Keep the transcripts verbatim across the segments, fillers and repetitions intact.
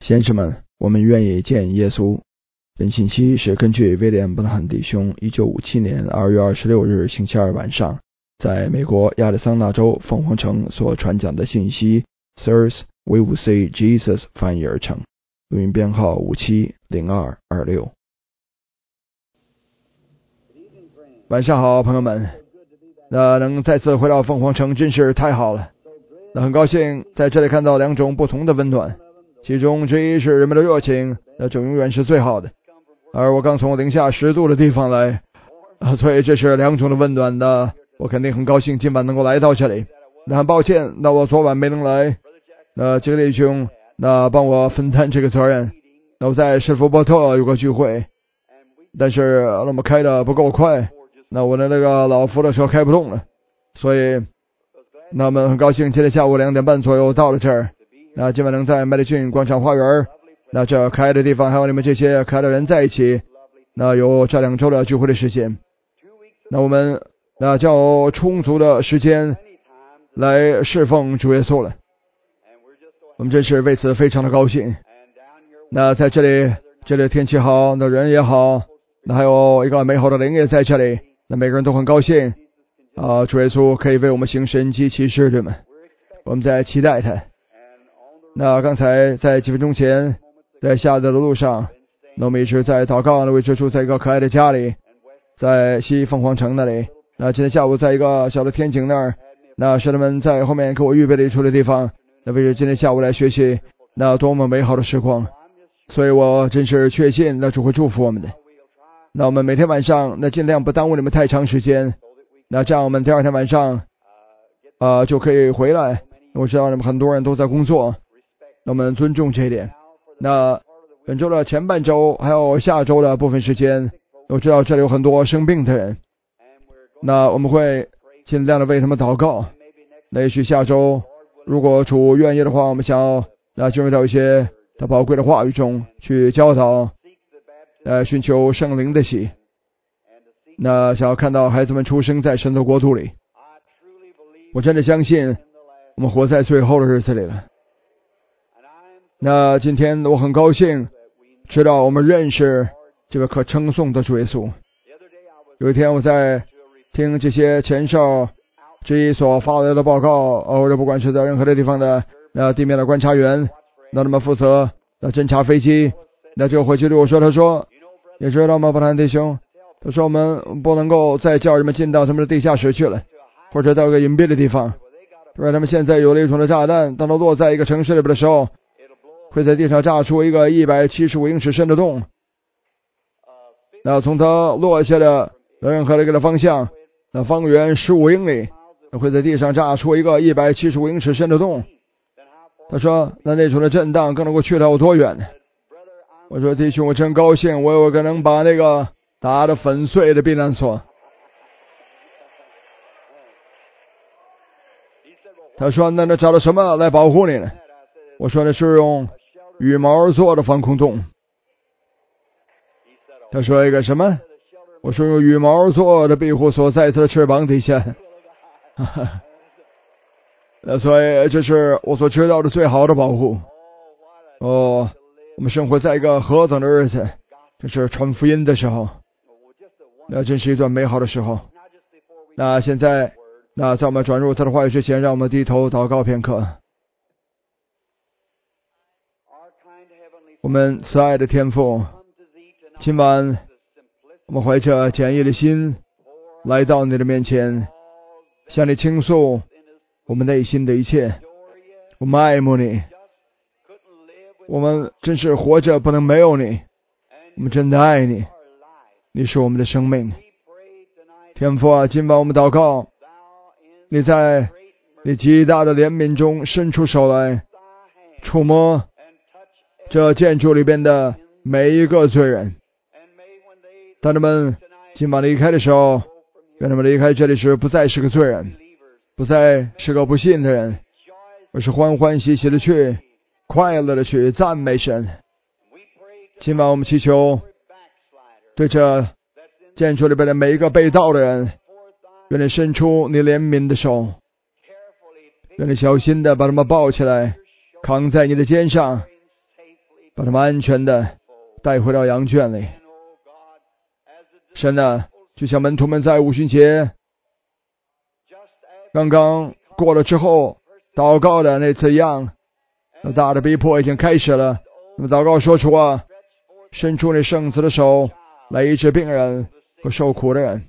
先生们，我们愿意见耶稣。本信息是根据威廉·布兰汉弟兄一九五七年二月二十六日星期二晚上在美国亚利桑那州凤凰城所传讲的信息 Sirs, we will see Jesus 翻译而成，录音编号五七零二二六。晚上好，朋友们。那能再次回到凤凰城真是太好了。那很高兴在这里看到两种不同的温暖，其中之一是人们的热情，那这永远是最好的。而我刚从零下十度的地方来，啊，所以这是两种的温暖的。我肯定很高兴今晚能够来到这里。那很抱歉，那我昨晚没能来。那杰里兄，那帮我分担这个责任。那我在施福伯特有个聚会，但是那么开的不够快，那我的那个老福的车开不动了，所以那么很高兴今天下午两点半左右到了这儿。那今晚能在麦迪逊广场花园，那这开的地方还有你们这些开的人在一起，那有这两周的聚会的时间，那我们那将有充足的时间来侍奉主耶稣了。我们真是为此非常的高兴。那在这里，这里天气好，那人也好，那还有一个美好的灵也在这里，那每个人都很高兴啊！主耶稣可以为我们行神迹奇事，对吗？我们在期待他。那刚才在几分钟前，在下的路上，那我们一直在祷告，那位置住在一个可爱的家里，在西凤凰城那里。那今天下午在一个小的天井那儿，那师弟们在后面给我预备了一处的地方，那为了今天下午来学习，那多么美好的时光。所以我真是确信那主会祝福我们的。那我们每天晚上那尽量不耽误你们太长时间，那这样我们第二天晚上呃就可以回来。我知道你们很多人都在工作，那我们尊重这一点。那本周的前半周还有下周的部分时间，我知道这里有很多生病的人，那我们会尽量的为他们祷告。那也许下周如果主愿意的话，我们想要那进入到一些他宝贵的话语中去教导，呃，寻求圣灵的喜，那想要看到孩子们出生在神的国度里。我真的相信我们活在最后的日子里了。那今天我很高兴知道我们认识这个可称颂的主耶稣。有一天我在听这些前哨之一所发来的报告，或者不管是在任何的地方的那地面的观察员，那他们负责那侦察飞机，那就回去对我说，他说你知道吗，布兰弟兄，他说我们不能够再叫人们进到他们的地下室去了，或者到一个隐蔽的地方。因为他们现在有了一种的炸弹，当它落在一个城市里边的时候，会在地上炸出一个一百七十五英尺深的洞。那从它落下的任何的一个方向，那方圆十五英里，会在地上炸出一个一百七十五英尺深的洞。他说那那种的震荡更能够去到多远呢？我说弟兄，我真高兴，我有个能把那个打得粉碎的避难所。他说那那找到什么来保护你呢？我说那是用羽毛做的防空洞。他说一个什么？我说用羽毛做的庇护所在他的翅膀底下。那所以这是我所知道的最好的保护。哦，我们生活在一个何等的日子，这是传福音的时候，那真是一段美好的时候。那现在那在我们转入他的话语之前，让我们低头祷告片刻。我们慈爱的天父，今晚我们怀着简易的心来到你的面前，向你倾诉我们内心的一切。我们爱慕你，我们真是活着不能没有你，我们真的爱你，你是我们的生命。天父啊，今晚我们祷告，你在你极大的怜悯中伸出手来，触摸这建筑里边的每一个罪人。当他们今晚离开的时候，愿他们离开这里时不再是个罪人，不再是个不信的人，而是欢欢喜喜的去，快乐的去赞美神。今晚我们祈求对这建筑里边的每一个被盗的人，愿你伸出你怜悯的手，愿你小心的把他们抱起来，扛在你的肩上， 把他们安全的带回到羊圈里。神啊，就像门徒们在五旬节刚刚过了之后祷告的那次一样，那大的逼迫已经开始了。那么祷告说出啊，伸出你圣子的手来医治病人和受苦的人。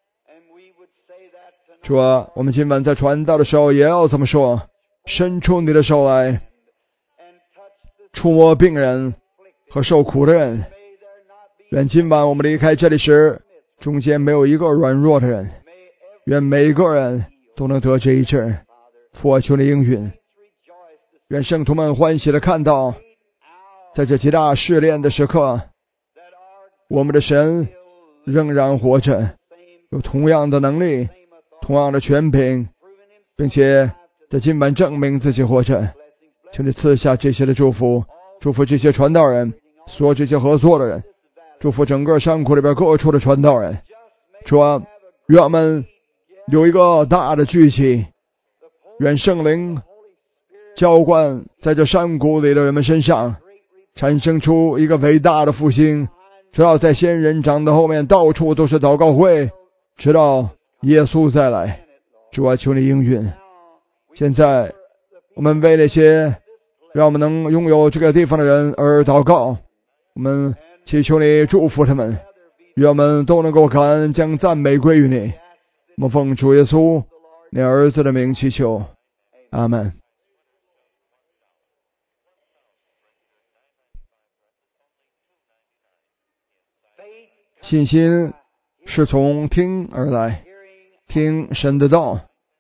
主啊，我们今晚在传道的时候也要这么说，伸出你的手来触摸病人和受苦的人。愿今晚我们离开这里时，中间没有一个软弱的人，愿每个人都能得这一治。父啊，求你应允。愿圣徒们欢喜的看到，在这极大试炼的时刻，我们的神仍然活着，有同样的能力，同样的权柄，并且在今晚证明自己活着。求你赐下这些的祝福，祝福这些传道人，所有这些合作的人，祝福整个山谷里边各处的传道人。主啊，愿我们有一个大的聚集，愿圣灵浇灌在这山谷里的人们身上，产生出一个伟大的复兴，直到在仙人掌的后面到处都是祷告会，直到耶稣再来。主啊，求你应允。现在我们为那些让我们能拥有这个地方的人而祷告，我们祈求你祝福他们，愿我们都能够感恩，将赞美归于你。我们奉主耶稣你儿子的名祈求，阿们。信心是从听而来，听神的道。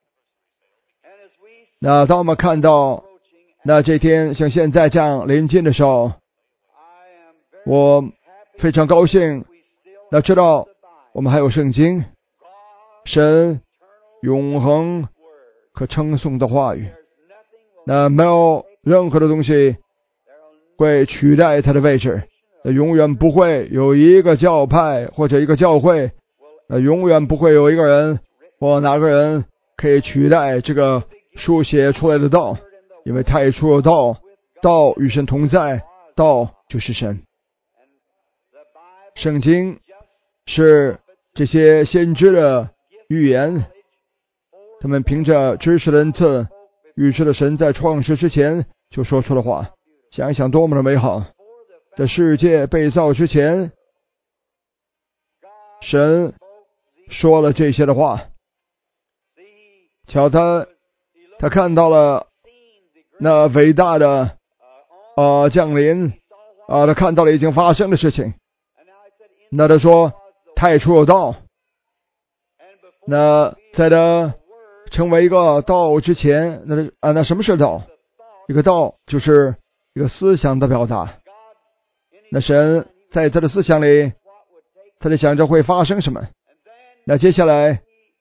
那当我们看到那这天像现在这样临近的时候，我非常高兴，那知道我们还有圣经，神永恒可称颂的话语，那没有任何的东西会取代它的位置。那永远不会有一个教派或者一个教会，那永远不会有一个人或哪个人可以取代这个书写出来的道，因为太初有道，道与神同在，道就是神。圣经是这些先知的预言，他们凭着知识的恩赐，预知了神在创世之前就说出的话。想一想多么的美好，在世界被造之前，神说了这些的话。瞧他他看到了那伟大的呃降临啊、呃，他看到了已经发生的事情。那他说太初有道，那在他成为一个道之前，那啊那什么是道？一个道就是一个思想的表达。那神在他的思想里，他在想着会发生什么。那接下来，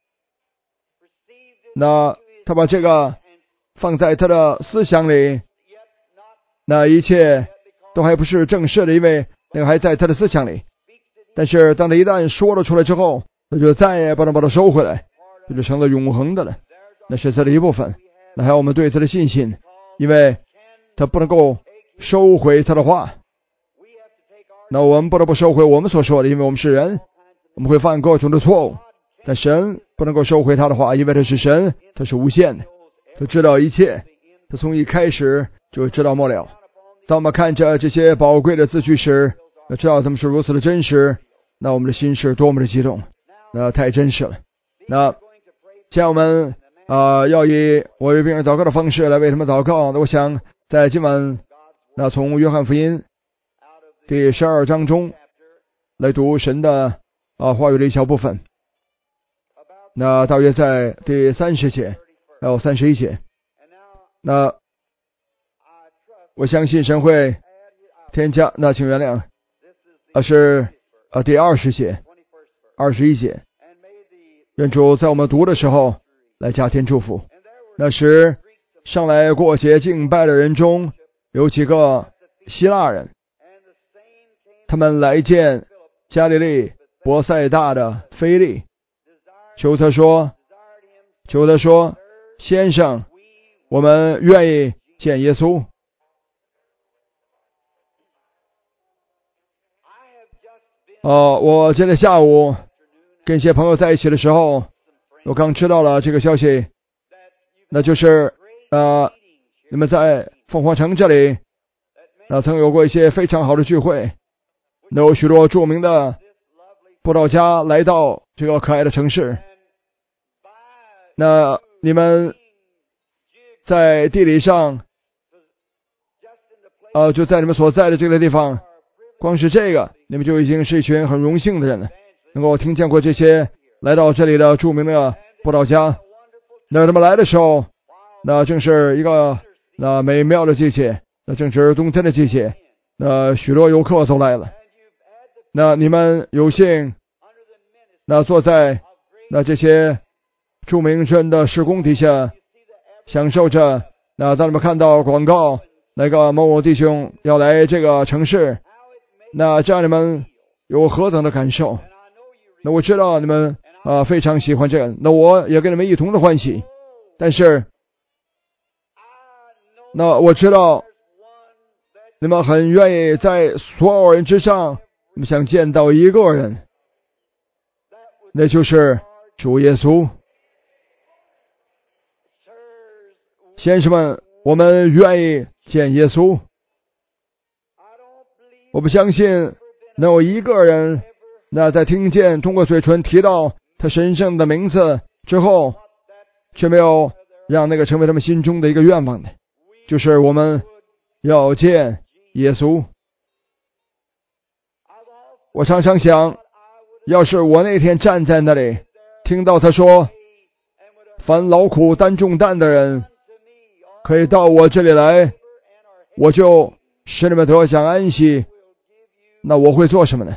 那他把这个放在他的思想里，那一切都还不是正式的，因为那个还在他的思想里。但是当他一旦说了出来之后，他就再也不能把它收回来，这就成了永恒的了。那是他的一部分。那还有我们对他的信心，因为他不能够收回他的话。那我们不得不收回我们所说的，因为我们是人，我们会犯各种的错误。但神不能够收回他的话，因为他是神，他是无限的，他知道一切，他从一开始就知道末了。当我们看着这些宝贵的字句时，那知道他们是如此的真实，那我们的心是多么的激动，那太真实了。那现在我们啊、呃、要以我为病人祷告的方式来为他们祷告。那我想在今晚，那从约翰福音第十二章中来读神的啊、呃、话语的一小部分。那大约在第三十节还有三十一节。那我相信神会添加，那请原谅，啊是啊第二十节、二十一节。愿主在我们读的时候来加添祝福。那时上来过节敬拜的人中有几个希腊人，他们来见加利利伯赛大的腓利，求他说求他说先生，我们愿意见耶稣。 呃，我今天下午跟一些朋友在一起的时候，我刚知道了这个消息，那就是呃，你们在凤凰城这里，那曾有过一些非常好的聚会，那有许多著名的布道家来到这个可爱的城市。那你们在地理上，呃，就在你们所在的这个地方，光是这个，你们就已经是一群很荣幸的人了，能够听见过这些来到这里的著名的布道家。那他们来的时候，那正是一个那美妙的季节，那正是冬天的季节，那许多游客都来了。那你们有幸那坐在那这些著名人的施工底下，享受着那当你们看到广告那个某某弟兄要来这个城市，那这样你们有何等的感受？那我知道你们啊、呃、非常喜欢这个，那我也跟你们一同的欢喜。但是那我知道你们很愿意在所有人之上，你们想见到一个人，那就是主耶稣。先生们，我们愿意见耶稣。我不相信能有一个人，那在听见通过嘴唇提到他神圣的名字之后，却没有让那个成为他们心中的一个愿望的，就是我们要见耶稣。我常常想，要是我那天站在那里，听到他说，凡劳苦担重担的人可以到我这里来，我就使你们得享安息，那我会做什么呢？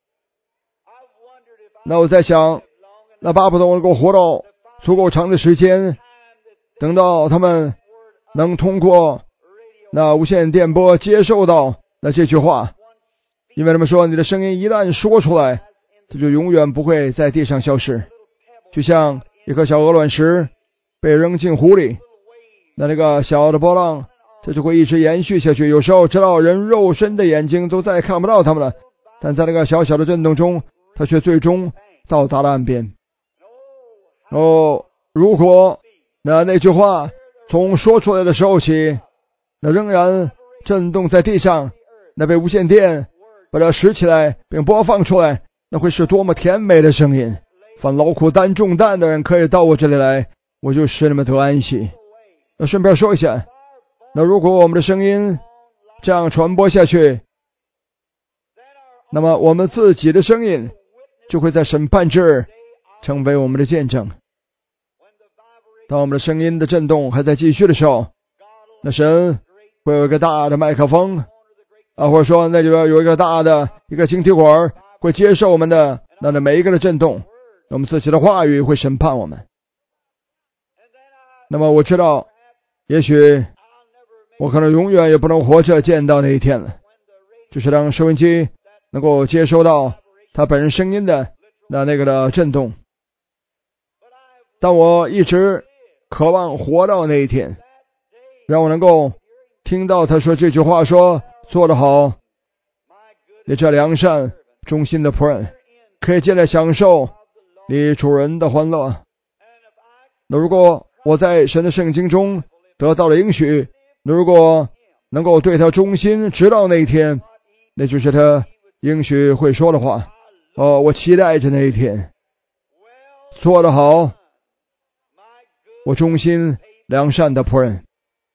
那我在想，那巴不得我能够活到足够长的时间，等到他们能通过那无线电波接受到那这句话，因为他们说你的声音一旦说出来，它就永远不会在地上消失，就像一颗小鹅卵石被扔进湖里，那那个小的波浪这就会一直延续下去。有时候直到人肉身的眼睛都再也看不到它们了，但在那个小小的震动中，它却最终到达了岸边。哦，如果那那句话从说出来的时候起，那仍然震动在地上，那被无线电把它拾起来并播放出来，那会是多么甜美的声音。凡劳苦担重担的人可以到我这里来，我就使你们得安息。那顺便说一下，那如果我们的声音这样传播下去，那么我们自己的声音就会在审判日成为我们的见证。当我们的声音的震动还在继续的时候，那神会有一个大的麦克风啊，或者说那就有一个大的一个晶体管会接受我们的那的每一个的震动，我们自己的话语会审判我们。那么我知道，也许我可能永远也不能活着见到那一天了，就是当收音机能够接收到他本人声音的那那个的震动。但我一直渴望活到那一天，让我能够听到他说这句话，说做得好，你这良善忠心的仆人，可以进来享受你主人的欢乐。那如果我在神的圣经中得到了应许，那如果能够对他忠心直到那一天，那就是他应许会说的话。哦，我期待着那一天。做得好，我忠心良善的仆人。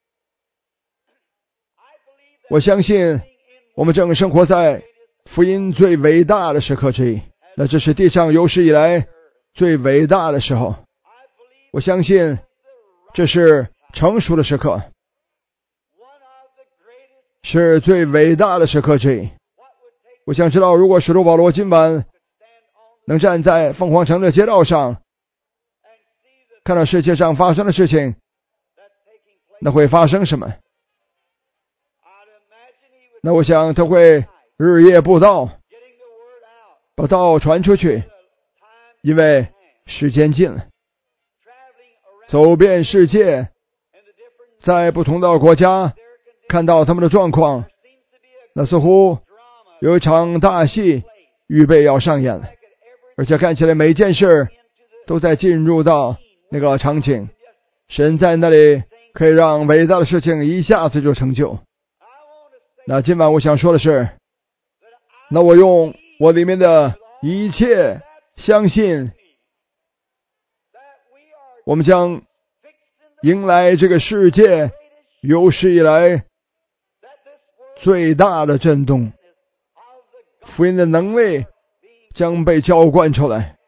我相信我们正生活在福音最伟大的时刻之一，那这是地上有史以来最伟大的时候。我相信这是成熟的时刻，是最伟大的时刻之一。我想知道，如果使徒保罗今晚能站在凤凰城的街道上，看到世界上发生的事情，那会发生什么？那我想他会日夜布道，把道传出去，因为时间近了。走遍世界，在不同的国家看到他们的状况，那似乎有一场大戏预备要上演了，而且看起来每件事都在进入到那个场景，神在那里可以让伟大的事情一下子就成就。那今晚我想说的是，那我用我里面的一切相信，我们将迎来这个世界有史以来最大的震动，福音的能力将被浇灌出来，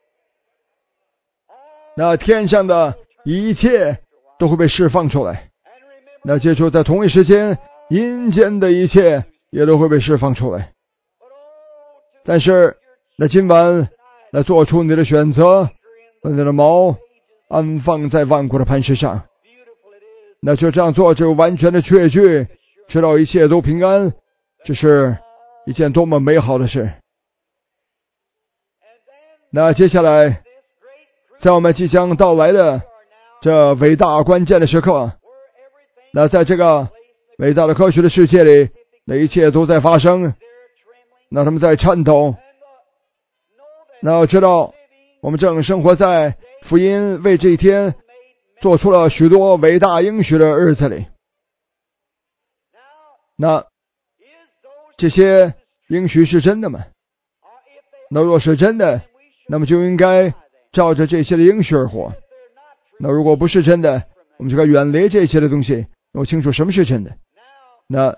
那天上的一切都会被释放出来，那接着在同一时间阴间的一切也都会被释放出来。但是那今晚那做出你的选择，把你的锚安放在万国的磐石上，那就这样做，就完全的确据知道一切都平安，这是一件多么美好的事。那接下来在我们即将到来的这伟大关键的时刻，那在这个伟大的科学的世界里，那一切都在发生，那他们在颤抖，那要知道我们正生活在福音为这一天做出了许多伟大应许的日子里。那这些应许是真的吗？那若是真的，那么就应该照着这些的应许而活。那如果不是真的，我们就该远离这些的东西，弄清楚什么是真的。那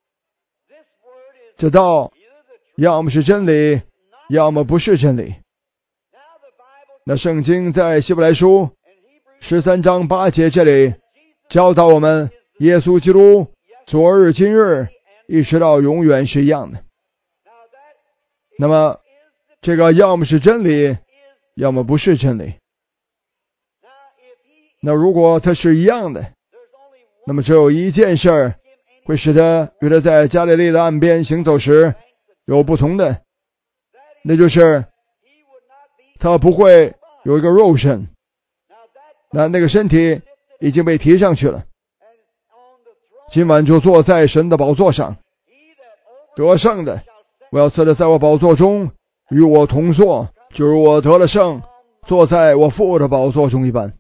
这道要么是真理，要么不是真理。那圣经在希伯来书十三章八节这里教导我们，耶稣基督昨日今日一直到永远是一样的。那么这个要么是真理，要么不是真理。那如果它是一样的，那么只有一件事会使得与他在加利利的岸边行走时有不同的，那就是他不会有一个肉身，那那个身体已经被提上去了，今晚就坐在神的宝座上，得胜的我要赐他在我宝座中与我同坐，就如我得了胜，坐在我父的宝座中一般。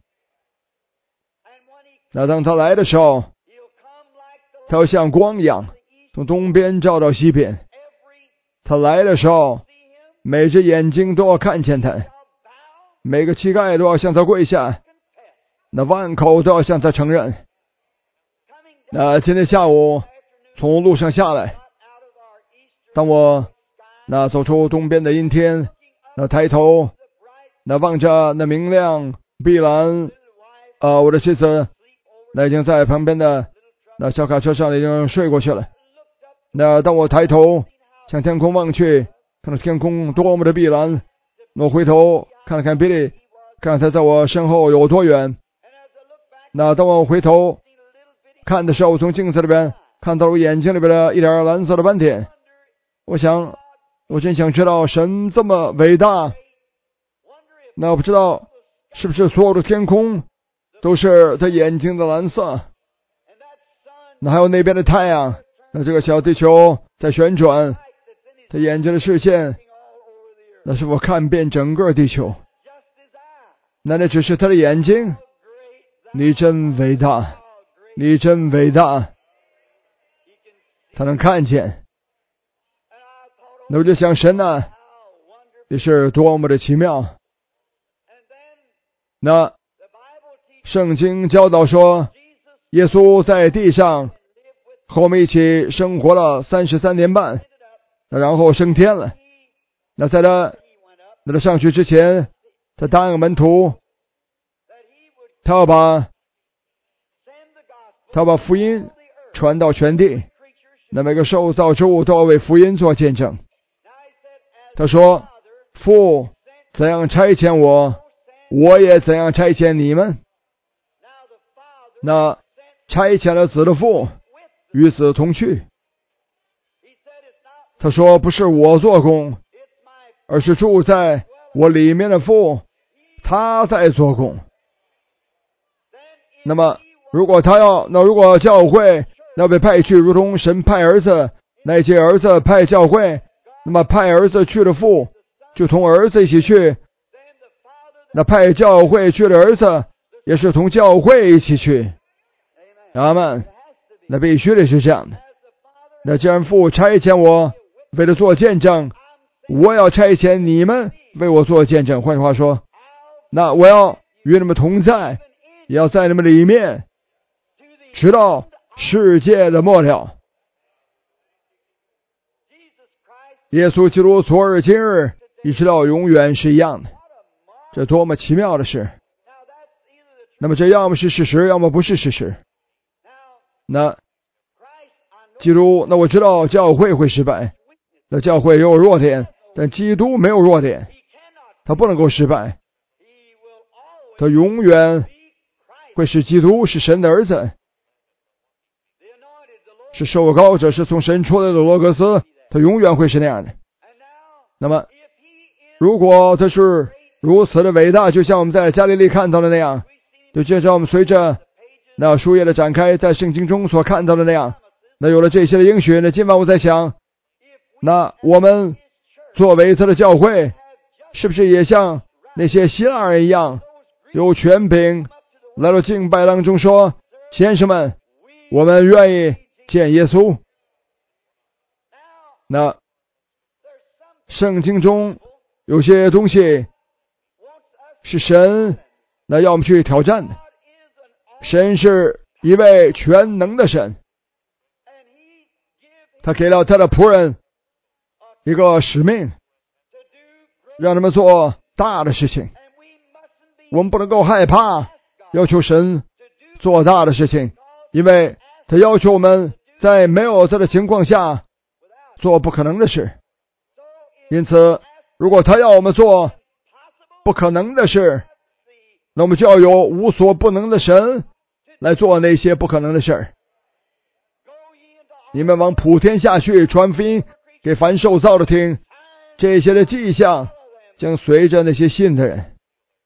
那当他来的时候，他要像光一样从东边照到西边，他来的时候每只眼睛都要看见他，每个膝盖都要向他跪下，那万口都要向他承认。那今天下午从路上下来，当我那走出东边的阴天，那抬头那望着那明亮碧蓝，呃，我的妻子那已经在旁边的那小卡车上已经睡过去了。那当我抬头向天空望去，看到天空多么的碧蓝，我回头看了看比利，看他在我身后有多远。那当我回头看的时候，从镜子里边看到我眼睛里边的一点蓝色的斑点。我想，我真想知道神这么伟大，那我不知道是不是所有的天空都是他眼睛的蓝色。那还有那边的太阳，那这个小地球在旋转，他眼睛的视线，那是我看遍整个地球。那那只是他的眼睛。你真伟大，你真伟大，他能看见。那我就想，神啊，你是多么的奇妙。那圣经教导说，耶稣在地上和我们一起生活了三十三年半，然后升天了。那在他那他上去之前，他答应门徒，他要把他要把福音传到全地，那每个受造之物都要为福音做见证。他说，父怎样差遣我，我也怎样差遣你们。那差遣了子的父与子同去。他说，不是我做工，而是住在我里面的父，他在做工。那么如果他要，那如果教会要被派去如同神派儿子，那些儿子派教会， 那么派儿子去了父，就同儿子一起去。那派教会去了儿子，也是同教会一起去。阿们。那必须得是这样的。那既然父差遣我为了做见证，我要差遣你们为我做见证。换句话说，那我要与你们同在，也要在你们里面，直到世界的末了。耶稣基督昨日今日一直到永远是一样的，这多么奇妙的事。那么这要么是事实，要么不是事实。那基督，那我知道教会会失败，那教会有弱点，但基督没有弱点，他不能够失败，他永远会是基督，是神的儿子，是受膏者，是从神出来的罗格斯，他永远会是那样的。那么如果他是如此的伟大，就像我们在加利利看到的那样，就就像我们随着那书页的展开，在圣经中所看到的那样，那有了这些的应许，那今晚我在想，那我们作为他的教会，是不是也像那些希腊人一样，有权柄来到敬拜当中说，先生们，我们愿意见耶稣。那圣经中有些东西是神那要我们去挑战的。神是一位全能的神，他给了他的仆人一个使命，让他们做大的事情。我们不能够害怕要求神做大的事情，因为他要求我们在没有这的情况下做不可能的事。因此如果他要我们做不可能的事，那我们就要有无所不能的神来做那些不可能的事儿。你们往普天下去，传福音给凡受造的听，这些的迹象将随着那些信的人。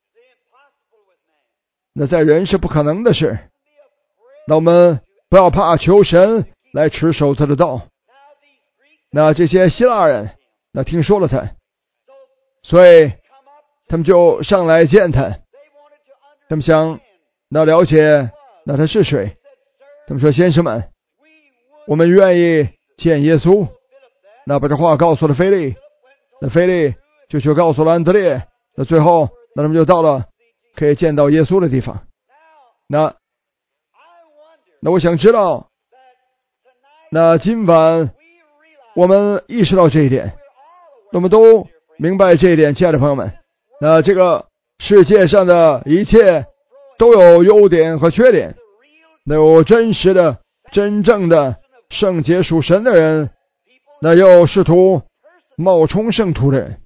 那在人是不可能的事，那我们不要怕，求神来持守他的道。那这些希腊人那听说了他，所以他们就上来见他，他们想那了解那他是谁。他们说，先生们，我们愿意见耶稣。那把这话告诉了腓利，那腓利就去告诉了安德烈，那最后那他们就到了可以见到耶稣的地方。那那我想知道，那今晚我们意识到这一点，我们都明白这一点，亲爱的朋友们，那这个世界上的一切都有优点和缺点，那有真实的真正的圣洁属神的人，那有试图冒充圣徒的人，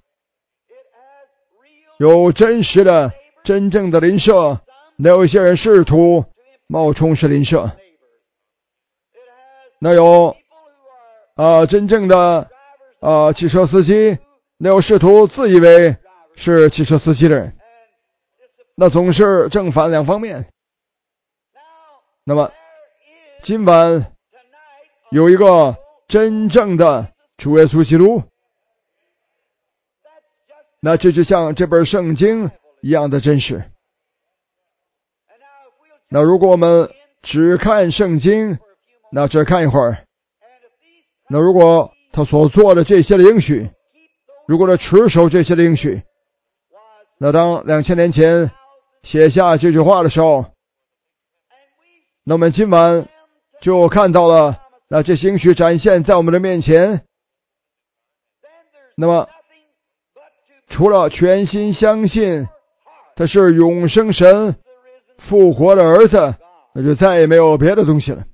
有真实的真正的邻舍，那有一些人试图冒充是邻舍，那有啊、呃、真正的啊、呃、汽车司机，那有试图自以为是汽车司机的人，那总是正反两方面。那么今晚有一个真正的主耶稣基督，那这就像这本圣经一样的真实。那如果我们只看圣经，那只看一会儿，那如果他所做的这些的应许，如果他持守这些的应许，那当两千年前写下这句话的时候，那我们今晚就看到了那这些应许展现在我们的面前。那么除了全心相信他是永生神复活的儿子，那就再也没有别的东西了。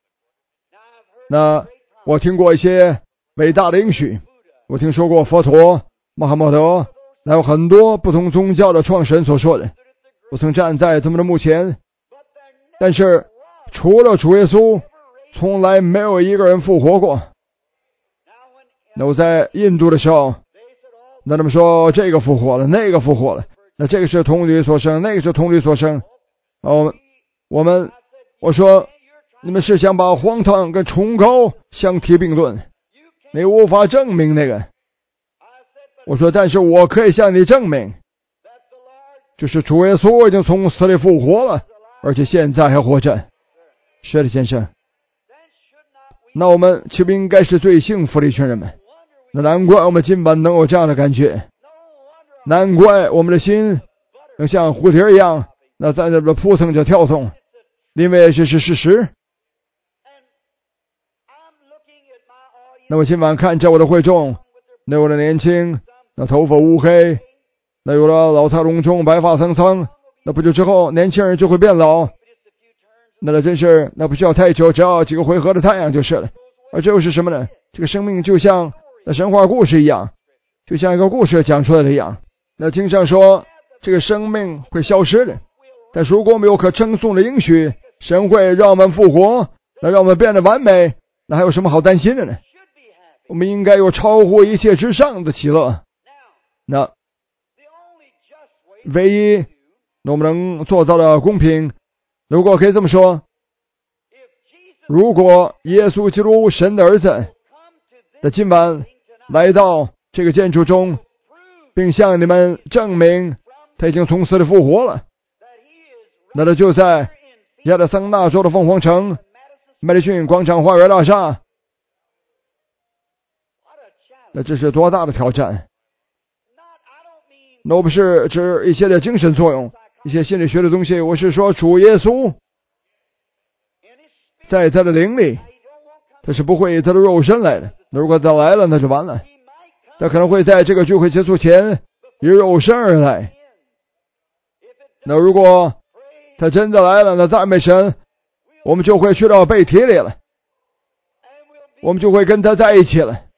那我听过一些伟大的应许，我听说过佛陀、穆罕默德，还有很多不同宗教的创始人所说的，我曾站在他们的墓前，但是除了主耶稣，从来没有一个人复活过。那我在印度的时候，那他们说这个复活了，那个复活了，那这个是童女所生，那个是童女所生。哦，我们我说你们是想把荒唐跟崇高相提并论，你无法证明那个。 我说，但是我可以向你证明，就是主耶稣已经从死里复活了，而且现在还活着。是的，先生。那我们岂不应该是最幸福的一群人们？那难怪我们今晚能有这样的感觉，难怪我们的心能像蝴蝶一样，那在那边扑腾着跳动，因为这是事实。那么今晚看着我的会众，那有的年轻，那头发乌黑，那有了老态龙钟，白发苍苍，那不久之后年轻人就会变老，那那真是那不需要太久，只要几个回合的太阳就是了。而这又是什么呢？这个生命就像那神话故事一样，就像一个故事讲出来的一样。那经上说这个生命会消失的，但如果我们有可称颂的应许，神会让我们复活，那让我们变得完美，那还有什么好担心的呢？我们应该有超乎一切之上的喜乐。那唯一我们能做到的公平，如果可以这么说，如果耶稣基督神的儿子在今晚来到这个建筑中，并向你们证明他已经从死里复活了，那他就在亚利桑那州的凤凰城麦迪逊广场花园大厦。那这是多大的挑战？那我不是指一些的精神作用，一些心理学的东西，我是说主耶稣在他的灵里，他是不会以他的肉身来的。那如果他来了，那就完了。他可能会在这个聚会结束前以肉身而来。那如果他真的来了，那赞美神，我们就会去到被提里了，我们就会跟他在一起了。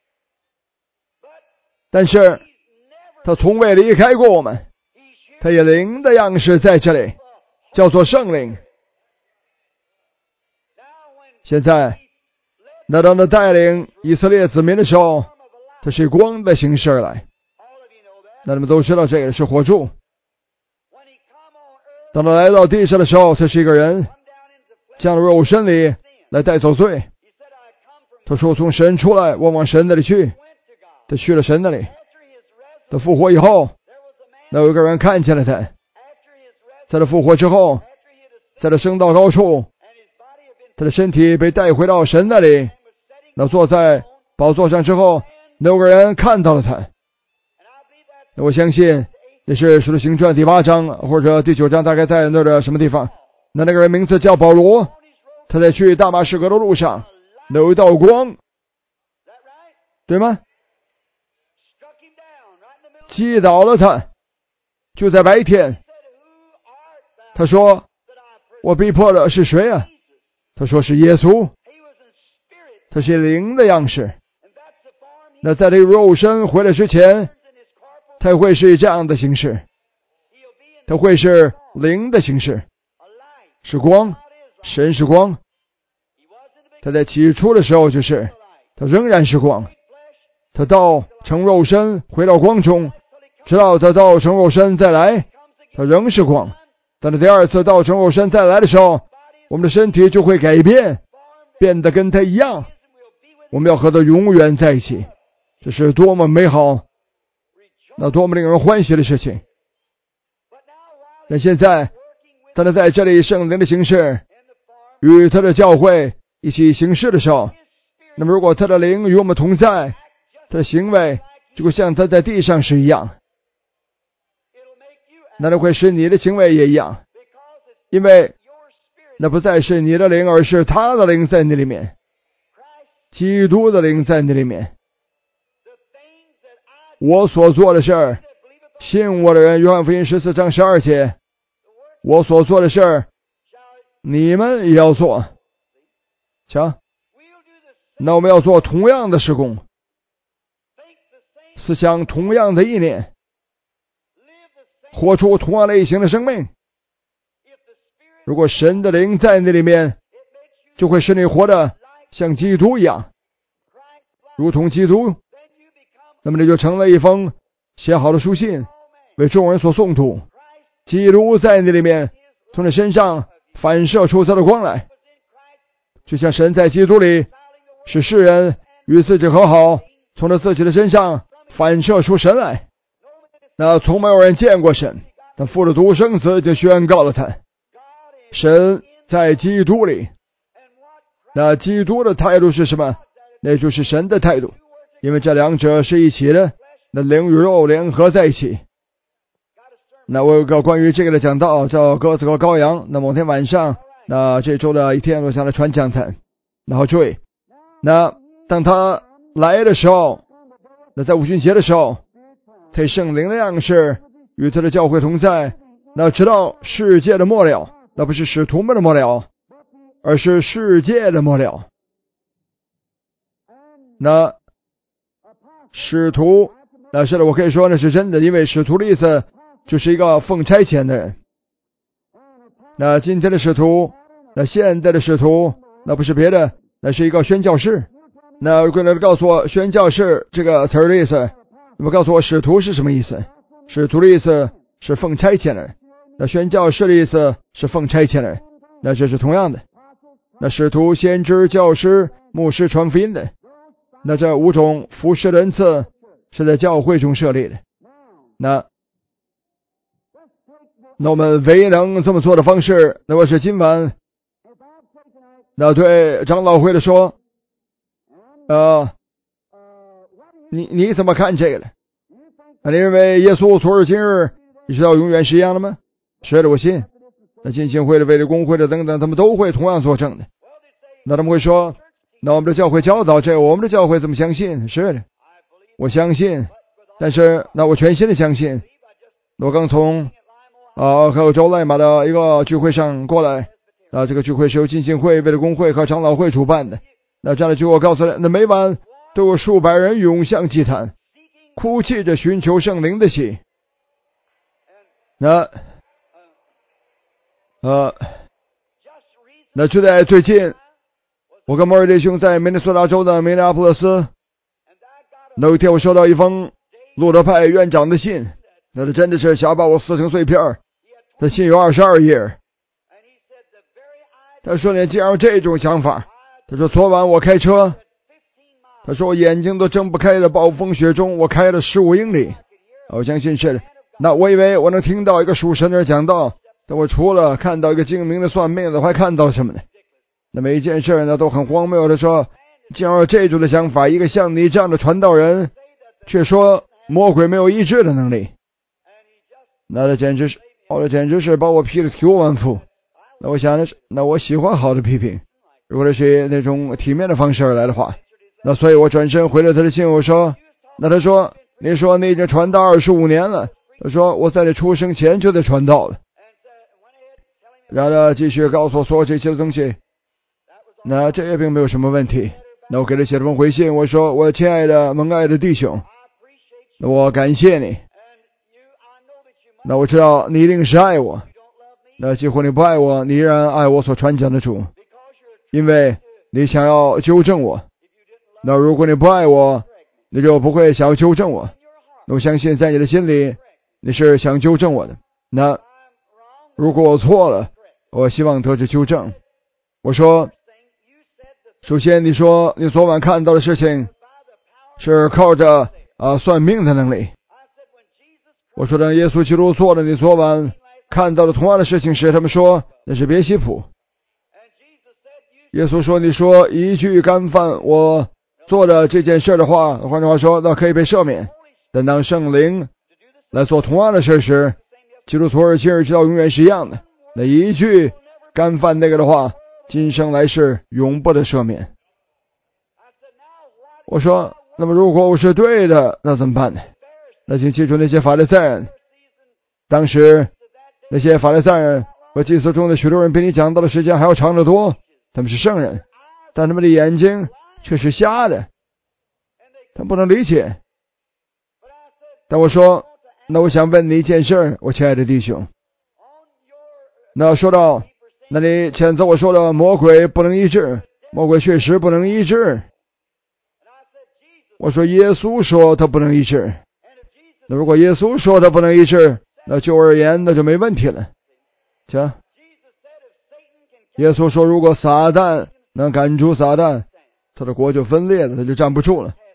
但是他从未离开过我们，他以灵的样式在这里，叫做圣灵。现在那当他带领以色列子民的时候，他是以光的形式而来。那你们都知道这个是火柱。当他来到地上的时候，他是一个人降入肉身里来带走罪。他说从神出来，我往神那里去。他去了神那里。他复活以后，那有一个人看见了他。在他复活之后，在他升到高处，他的身体被带回到神那里。那坐在宝座上之后，那有个人看到了他。那我相信也是使徒行传第八章或者第九章，大概在那的什么地方。那那个人名字叫保罗，他在去大马士革的路上，那有一道光，对吗？击倒了他，就在白天。他说我逼迫的是谁啊？他说是耶稣。他是灵的样式。那在这肉身回来之前，他会是这样的形式，他会是灵的形式，是光，神是光。他在起初的时候就是，他仍然是光。他到成肉身回到光中，直到他到成肉身再来，他仍是光。但是第二次到成肉身再来的时候，我们的身体就会改变，变得跟他一样，我们要和他永远在一起。这是多么美好，那多么令人欢喜的事情。但现在当他在这里圣灵的形式与他的教会一起行事的时候，那么如果他的灵与我们同在，他的行为就会像他在地上是一样，那就会使你的行为也一样，因为那不再是你的灵，而是他的灵在你里面，基督的灵在你里面。我所做的事儿，信我的人，约翰福音十四章十二节，我所做的事儿，你们也要做。瞧，那我们要做同样的事工，思想同样的意念，活出同样类型的生命。如果神的灵在你里面，就会使你活得像基督一样，如同基督。那么这就成了一封写好的书信，为众人所诵读。基督在你里面，从你身上反射出他的光来，就像神在基督里使世人与自己和好，从他自己的身上反射出神来。那从没有人见过神，他父的独生子就宣告了他，神在基督里。那基督的态度是什么？那就是神的态度，因为这两者是一起的，那灵与肉联合在一起。那我有个关于这个的讲道叫鸽子和羔羊。那某天晚上，那这周的一天我想来传讲坛，然后注意，那当他来的时候，那在五旬节的时候，在圣灵的样式与他的教会同在，那直到世界的末了，那不是使徒们的末了，而是世界的末了。那使徒，那是的，我可以说那是真的，因为使徒的意思就是一个奉差遣的人。那今天的使徒，那现在的使徒，那不是别的，那是一个宣教士。那如果能告诉我宣教士这个词儿的意思，那么告诉我使徒是什么意思？使徒的意思是奉差遣的人，那宣教士的意思是奉差遣的人，那这是同样的。那使徒、先知、教师、牧师、传福音的，那这五种服侍的恩赐是在教会中设立的。那那我们唯一能这么做的方式，那么是今晚那对长老会的说，呃，你你怎么看这个的？那你认为耶稣昨日今日一直到永远是一样的吗？是的，我信。那浸信会的、卫理公会的等等，他们都会同样作证的。那他们会说，那我们的教会教导这个，我们的教会怎么相信？是的，我相信，但是那我全心的相信。我刚从啊和州赖马的一个聚会上过来，啊这个聚会是由浸信会、卫理公会和长老会主办的。那这样的聚会我告诉他，那每晚都有数百人涌向祭坛，哭泣着寻求圣灵的喜。那呃，那就在最近，我跟摩尔弟兄在明尼苏达州的明尼阿波勒斯，那有一天我收到一封路德派院长的信，那他真的是想把我撕成碎片。他信有二十二页，他说你竟然有这种想法。他说昨晚我开车，他说我眼睛都睁不开的暴风雪中，我开了十五英里。我相信是的。那我以为我能听到一个属神的人讲道，但我除了看到一个精明的算命的，我还看到什么呢？那每一件事呢都很荒谬的说，竟然有这种的想法，一个像你这样的传道人，却说魔鬼没有医治的能力。那这简直是，哦，这简直是把我批得体无完肤。那我想的是，那我喜欢好的批评，如果是那种体面的方式而来的话，那所以我转身回了他的信，我说，那他说，你说你已经传道二十五年了，他说我在你出生前就在传道了。然后呢，继续告诉我所有这些的东西，那这也并没有什么问题。那我给他写了封回信，我说，我亲爱的蒙爱的弟兄，那我感谢你。那我知道你一定是爱我，那几乎你不爱我，你依然爱我所传讲的主，因为你想要纠正我。那如果你不爱我，你就不会想要纠正我。我相信在你的心里，你是想纠正我的。那如果我错了，我希望得知纠正。我说，首先你说你昨晚看到的事情是靠着啊、呃、算命的能力。我说当耶稣基督做了你昨晚看到的同样的事情时，他们说那是别西卜。耶稣说，你说一句干犯我做的这件事的话，换句话说，那可以被赦免。但当圣灵来做同样的事时，基督昨日今日直到永远是一样的。那一句干犯那个的话，今生来世永不得赦免。我说，那么如果我是对的，那怎么办呢？那请记住那些法利赛人，当时那些法利赛人和祭司中的许多人比你讲到的时间还要长得多，他们是圣人，但他们的眼睛却是瞎的，他们不能理解。但我说，那我想问你一件事，我亲爱的弟兄。那说到，那你谴责我说的魔鬼不能医治，魔鬼确实不能医治。我说耶稣说他不能医治，那如果耶稣说他不能医治，那就而言那就没问题了。瞧，耶稣说如果撒旦能赶出撒旦，他的国就分裂了，他就站不住了。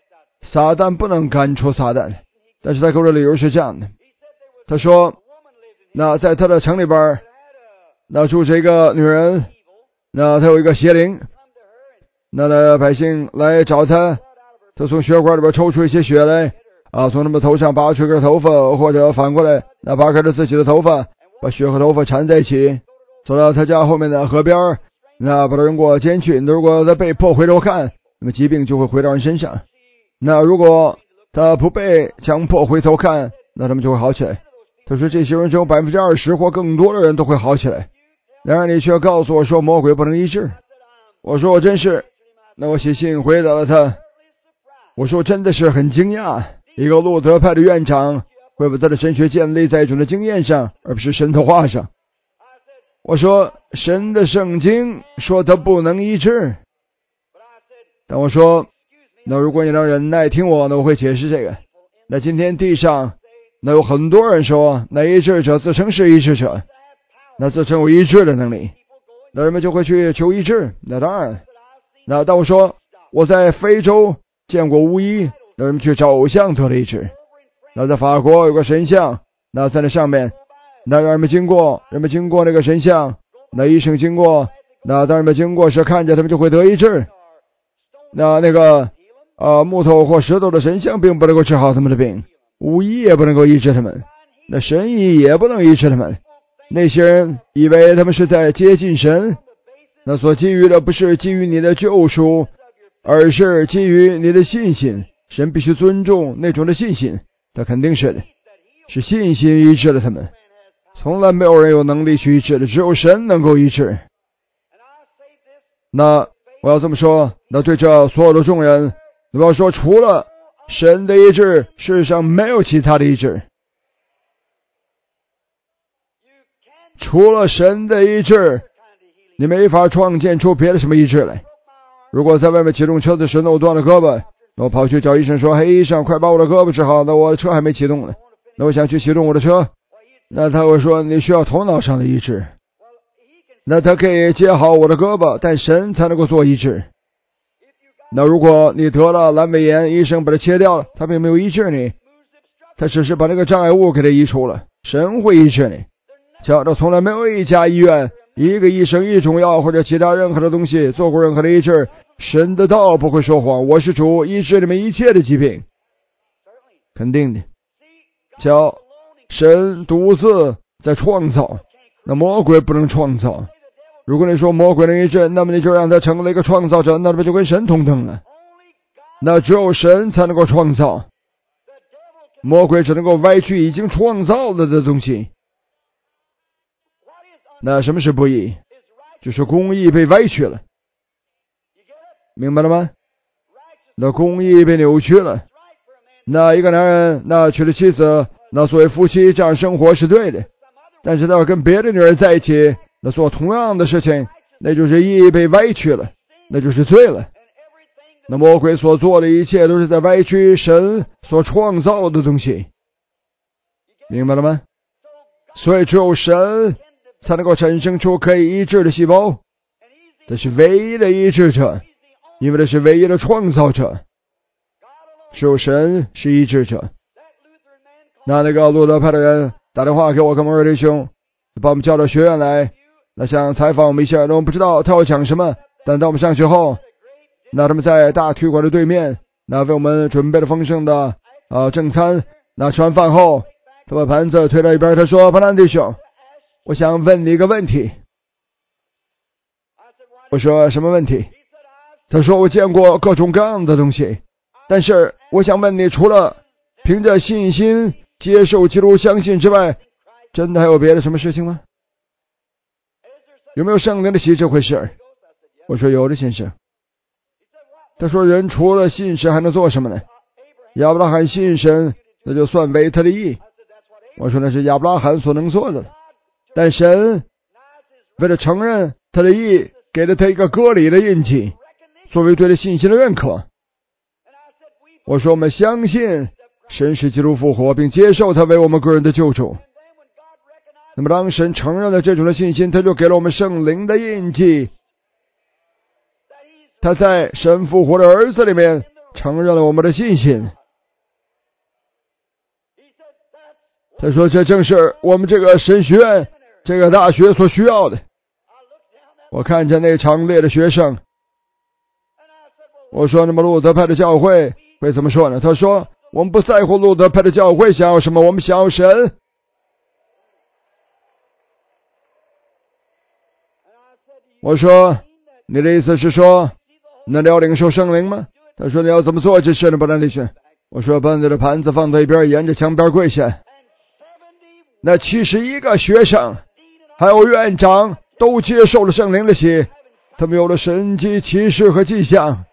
撒旦不能赶出撒旦，但是他给我的理由是这样的，他说那在他的城里边那住着一个女人，那他有一个邪灵，那的百姓来找他，他从血管里边抽出一些血来啊，从他们头上拔出一根头发，或者反过来那拔开了自己的头发，把血和头发缠在一起，走到他家后面的河边，那把他扔过肩去。如果他被迫回头看，那么疾病就会回到人身上，那如果他不被强迫回头看，那他们就会好起来。他说这些人中百分之二十或更多的人都会好起来，然而你却告诉我说魔鬼不能医治。我说我真是，那我写信回答了他，我说真的是很惊讶，一个路德派的院长会把他的神学建立在一种的经验上，而不是神的话上。我说神的圣经说他不能医治，但我说那如果你能忍耐听我，那我会解释这个。那今天地上那有很多人说那医治者自称是医治者，那自称有医治的能力，那人们就会去求医治。那当然，那当我说我在非洲见过巫医，那人们去找偶像得了医治。那在法国有个神像，那在那上面，那让人们经过，人们经过那个神像，那医生经过，那当人们经过时看着他们就会得医治。那那个呃木头或石头的神像并不能够治好他们的病，巫医也不能够医治他们，那神医也不能医治他们。那些人以为他们是在接近神，那所基于的不是基于你的救赎，而是基于你的信心。神必须尊重那种的信心，他肯定是的，是信心医治了他们。从来没有人有能力去医治的，只有神能够医治。那我要这么说，那对这所有的众人，我要说除了神的医治，世上没有其他的医治。除了神的医治，你没法创建出别的什么医治来。如果在外面启动车子时弄断了胳膊，我跑去找医生说，嘿医生快把我的胳膊治好，那我的车还没启动呢，那我想去启动我的车，那他会说你需要头脑上的医治。那他可以接好我的胳膊，但神才能够做医治。那如果你得了阑尾炎，医生把它切掉了，他并没有医治你，他只是把那个障碍物给它移除了，神会医治你。瞧，这从来没有一家医院，一个医生一种药或者其他任何的东西做过任何的医治。神的道不会说谎，我是主，医治你们一切的疾病，肯定的。瞧，神独自在创造，那魔鬼不能创造。如果你说魔鬼能医治，那么你就让他成了一个创造者，那么就跟神同等了。那只有神才能够创造，魔鬼只能够歪曲已经创造了的东西。那什么是不义？就是公义被歪曲了，明白了吗？那公义被扭曲了。那一个男人那娶了妻子，那作为夫妻这样生活是对的，但是他要跟别的女人在一起，那做同样的事情，那就是义被歪曲了，那就是罪了。那魔鬼所做的一切都是在歪曲神所创造的东西，明白了吗？所以只有神才能够产生出可以医治的细胞，这是唯一的医治者，因为这是唯一的创造者，只有神是医治者。那那个路德派的人打电话给我跟摩尔弟兄，把我们叫到学院来，那想采访我们一下，那我们不知道他要讲什么，但当我们上学后，那他们在大体育馆的对面，那为我们准备了丰盛的呃正餐。那吃完饭后，他把盘子推到一边，他说：“巴兰弟兄，我想问你一个问题。”我说：“什么问题？”他说：“我见过各种各样的东西，但是我想问你，除了凭着信心接受基督相信之外，真的还有别的什么事情吗？有没有圣灵的奇这回事？”我说：“有的，先生。”他说：“人除了信神还能做什么呢？亚伯拉罕信神，那就算为他的义。”我说：“那是亚伯拉罕所能做的，但神为了承认他的义，给了他一个割礼的印记，作为对他信心的认可。”我说：“我们相信神是基督复活，并接受他为我们个人的救主。那么当神承认了这种的信心，他就给了我们圣灵的印记。他在神复活的儿子里面承认了我们的信心。他说这正是我们这个神学院这个大学所需要的。我看着那长列的学生，我说那么路德派的教会会怎么说呢？他说我们不在乎路德派的教会想要什么，我们想要神。我说你的意思是说那你要领受圣灵吗？他说你要怎么做这事呢？不然弟兄，我说把你的盘子放在一边，沿着墙边跪下。那七十一个学生还有院长都接受了圣灵的洗，他们有了神迹奇事和迹象。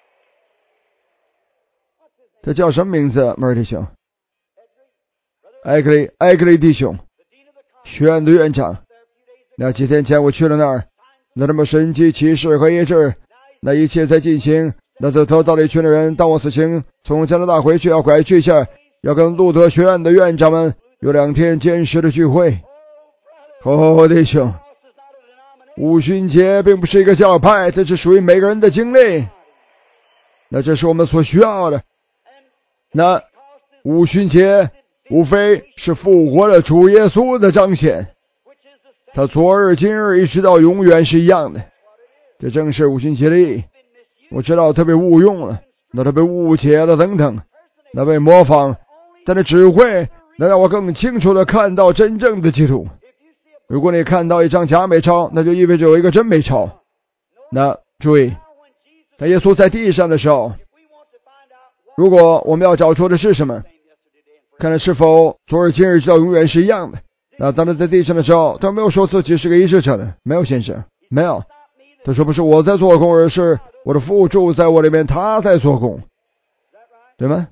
他叫什么名字？门弟兄，艾格里艾格里弟兄，学院的院长。那几天前我去了那儿，那他们神迹奇事和医治，那一切在进行。那这得到了一群的人，当我死刑从加拿大回去，要拐去一下，要跟路德学院的院长们有两天坚实的聚会。哦，弟兄，五旬节并不是一个教派，这是属于每个人的经历。那这是我们所需要的。那五旬节无非是复活了主耶稣的彰显，他昨日今日一直到永远是一样的。这正是五旬节的意义。我知道他被误用了，那他被误解了等等，那被模仿，但是只会能让我更清楚地看到真正的基督。如果你看到一张假美钞，那就意味着有一个真美钞。那注意，当耶稣在地上的时候，如果我们要找出的是什么，看看是否昨日今日直到永远是一样的。那当他在地上的时候，他没有说自己是个医治者的，没有先生，没有。他说不是我在做工，而是我的父住在我里面，他在做工，对吗？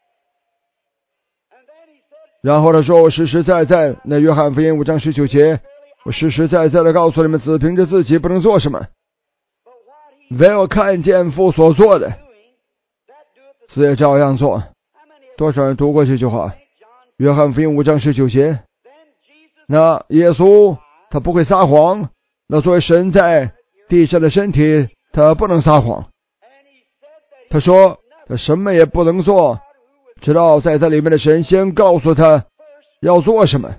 然后他说我实实在在，那约翰福音五章十九节，我实实在在的告诉你们，只凭着自己不能做什么，唯有看见父所做的，子也照样做。多少人读过这句话？约翰福音五章十九节。那耶稣他不会撒谎，那作为神在地上的身体，他不能撒谎。他说他什么也不能做，直到在这里面的神先告诉他要做什么。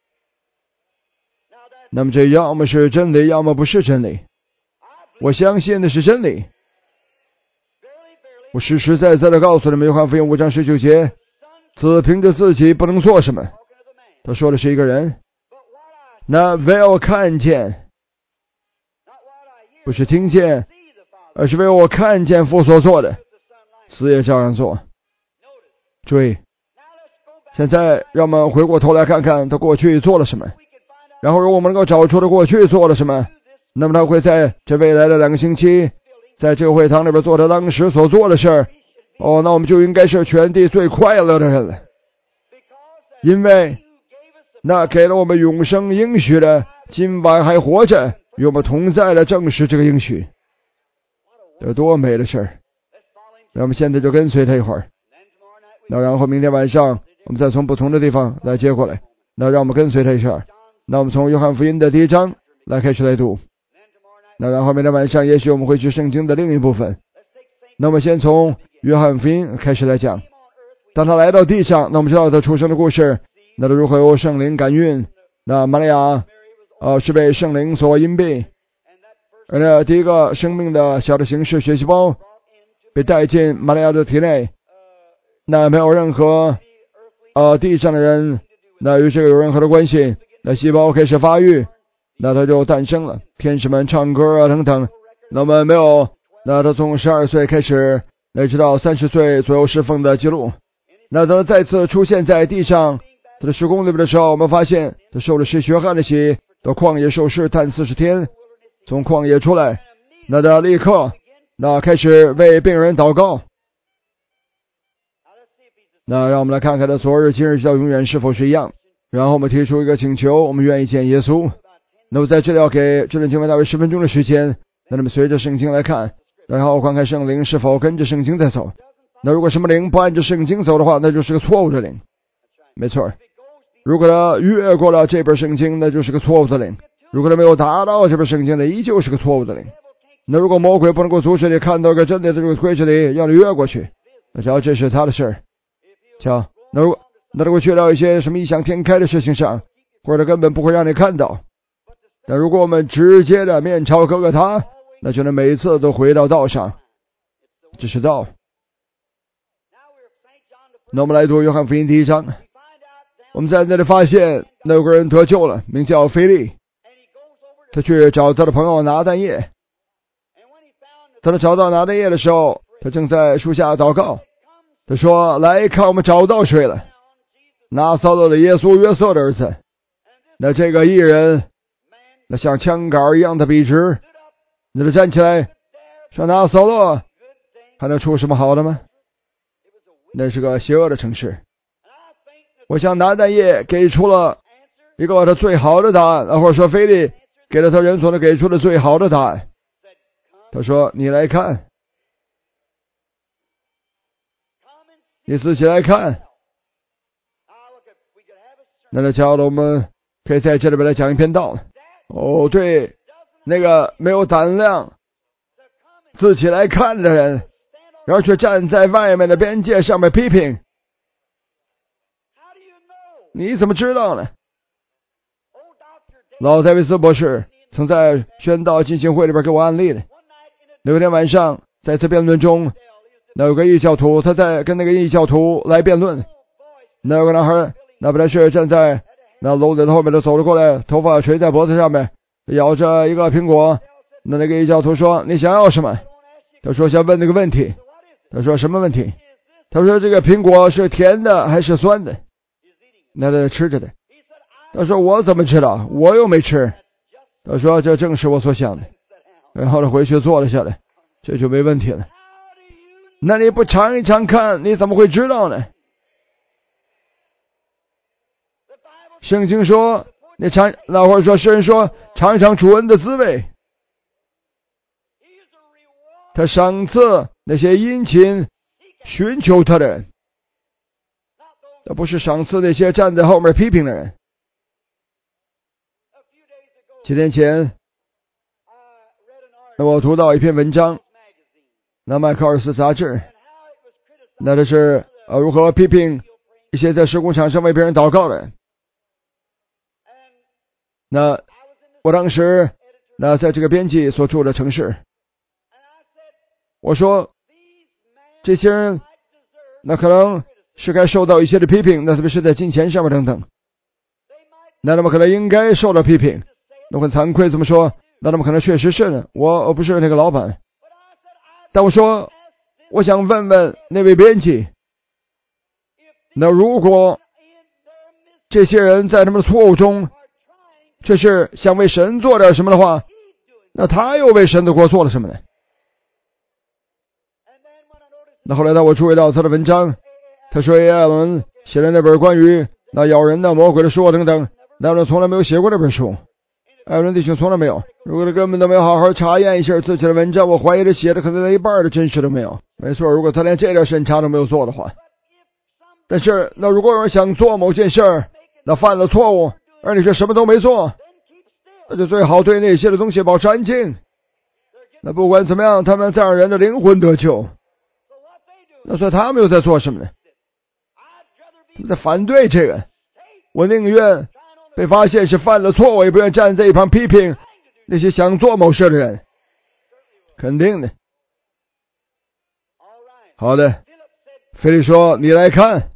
那么这要么是真理，要么不是真理。我相信的是真理。我实实在在的告诉你们，约翰福音五章十九节，只凭着自己不能做什么。他说的是一个人，那唯有看见，不是听见，而是为我看见父所做的，子也照样做。注意，现在让我们回过头来看看他过去做了什么，然后如果我们能够找出他过去做了什么，那么他会在这未来的两个星期在这个会堂里边做他当时所做的事儿。哦，那我们就应该是全地最快乐的人了，因为那给了我们永生应许的，今晚还活着与我们同在的正是这个应许。有多美的事儿！那我们现在就跟随他一会儿，那然后明天晚上我们再从不同的地方来接过来，那让我们跟随他一下。那我们从约翰福音的第一章来开始来读，那然后明天晚上也许我们会去圣经的另一部分。那么先从约翰福音开始来讲，当他来到地上，那我们知道他出生的故事，那他如何由圣灵感孕，那玛利亚呃是被圣灵所荫蔽，而那第一个生命的小的形式血细胞被带进玛利亚的体内，那没有任何呃地上的人那与这个有任何的关系，那细胞开始发育，那他就诞生了，天使们唱歌啊等等。那么没有，那他从十二岁开始那直到三十岁左右侍奉的记录。那他再次出现在地上他的施工里边的时候，我们发现他受了使约翰的洗，到旷野受试探四十天，从旷野出来，那他立刻那开始为病人祷告。那让我们来看看他昨日今日到永远是否是一样。然后我们提出一个请求，我们愿意见耶稣。那么在这里要给这段经文大约十分钟的时间，那你们随着圣经来看，然后观看圣灵是否跟着圣经在走。那如果什么灵不按着圣经走的话，那就是个错误的灵。没错，如果他越过了这本圣经，那就是个错误的灵。如果他没有达到这本圣经，那依旧是个错误的灵。那如果魔鬼不能够阻止你看到一个真理的这个规矩里，让你越过去， 那瞧，这是他的事儿。瞧，那如果那如果去到一些什么异想天开的事情上，或者根本不会让你看到，但如果我们直接的面朝哥哥他，那就能每次都回到道上。这是道。那我们来读约翰福音第一章，我们在那里发现那有个人得救了，名叫腓利。他去找他的朋友拿但业。当他找到拿但业的时候，他正在树下祷告。他说：“来看，我们找到谁了？拿撒勒的耶稣，约瑟的儿子。”那这个艺人，那像枪杆一样的笔直，那就站起来说：“拿撒勒，还能出什么好的吗？”那是个邪恶的城市。我想拿但业给出了一个他最好的答案，或者说腓利给了他人所能给出的最好的答案。他说：“你来看，你仔细来看。”那就瞧了，我们可以在这里边来讲一篇道了。哦，对，那个没有胆量自己来看的人，然后却站在外面的边界上面批评，你怎么知道呢？老戴维斯博士曾在宣道进行会里边给我案例的。有一天晚上，在一次辩论中，那有个异教徒，他在跟那个异教徒来辩论。那有个男孩，那本来是站在那楼子的后面的走了过来，头发垂在脖子上面，咬着一个苹果。那那个异教徒说：“你想要什么？”他说：“想问那个问题。”他说：“什么问题？”他说：“这个苹果是甜的还是酸的？”那他吃着的。他说：“我怎么知道？我又没吃。”他说：“这正是我所想的。”然后他回去坐了下来，这就没问题了。那你不尝一尝看，你怎么会知道呢？圣经说，你尝，那或者说诗人说，尝一尝主恩的滋味。他赏赐那些殷勤寻求他的人，他不是赏赐那些站在后面批评的人。几天前，那我读到一篇文章，那麦克尔斯杂志，那这是呃如何批评一些在施工场上为别人祷告的人。那我当时那在这个编辑所住的城市，我说这些人那可能是该受到一些的批评，那特别是在金钱上面等等，那他们可能应该受到批评。那很惭愧这么说，那他们可能确实是呢，我不是那个老板。但我说我想问问那位编辑，那如果这些人在他们的错误中却是想为神做点什么的话，那他又为神的国做了什么呢？那后来呢，我注意到他的文章，他说耶伦写了那本关于那咬人的魔鬼的书等等，那人从来没有写过那本书，艾伦弟兄从来没有。如果他根本都没有好好查验一下自己的文章，我怀疑他写的可能连一半的真实都没有。没错，如果他连这点审查都没有做的话。但是那如果有人想做某件事儿，那犯了错误，而你却什么都没做，那就最好对那些的东西保持安静。那不管怎么样，他们再让人的灵魂得救。那所以他们又在做什么呢？他们在反对这个。我宁愿被发现是犯了错，我也不愿站在一旁批评那些想做某事的人。肯定的。好的，腓利说：“你来看，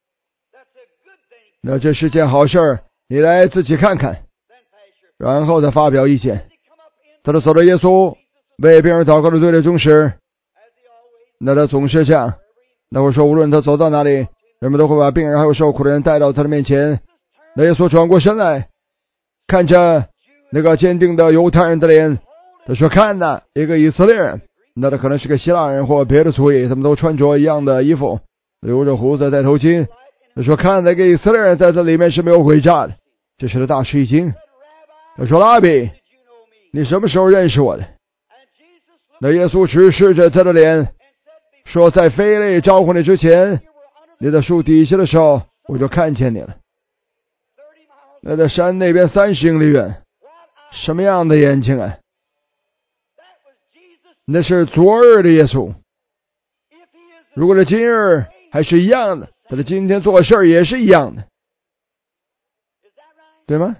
那这是件好事，你来自己看看。”然后再发表意见。他都走到耶稣为病人祷告的队列中时，那他总是这样。那会说，无论他走到哪里，人们都会把病人还有受苦的人带到他的面前。那耶稣转过身来，看着那个坚定的犹太人的脸，他说：“看哪，一个以色列人。”那他可能是个希腊人或别的族裔，他们都穿着一样的衣服，留着胡子，戴头巾。他说：“看，那个以色列人在这里面是没有诡诈的。”这使得大吃一惊。他说：“拉比，你什么时候认识我的？”那耶稣直视着他的脸，说：“在腓利招呼你之前，你在树底下的时候，我就看见你了。那在山那边三十英里远，什么样的眼睛啊？那是昨日的耶稣。 如果是今日还是一样的，他的今天做事儿也是一样的，对吗？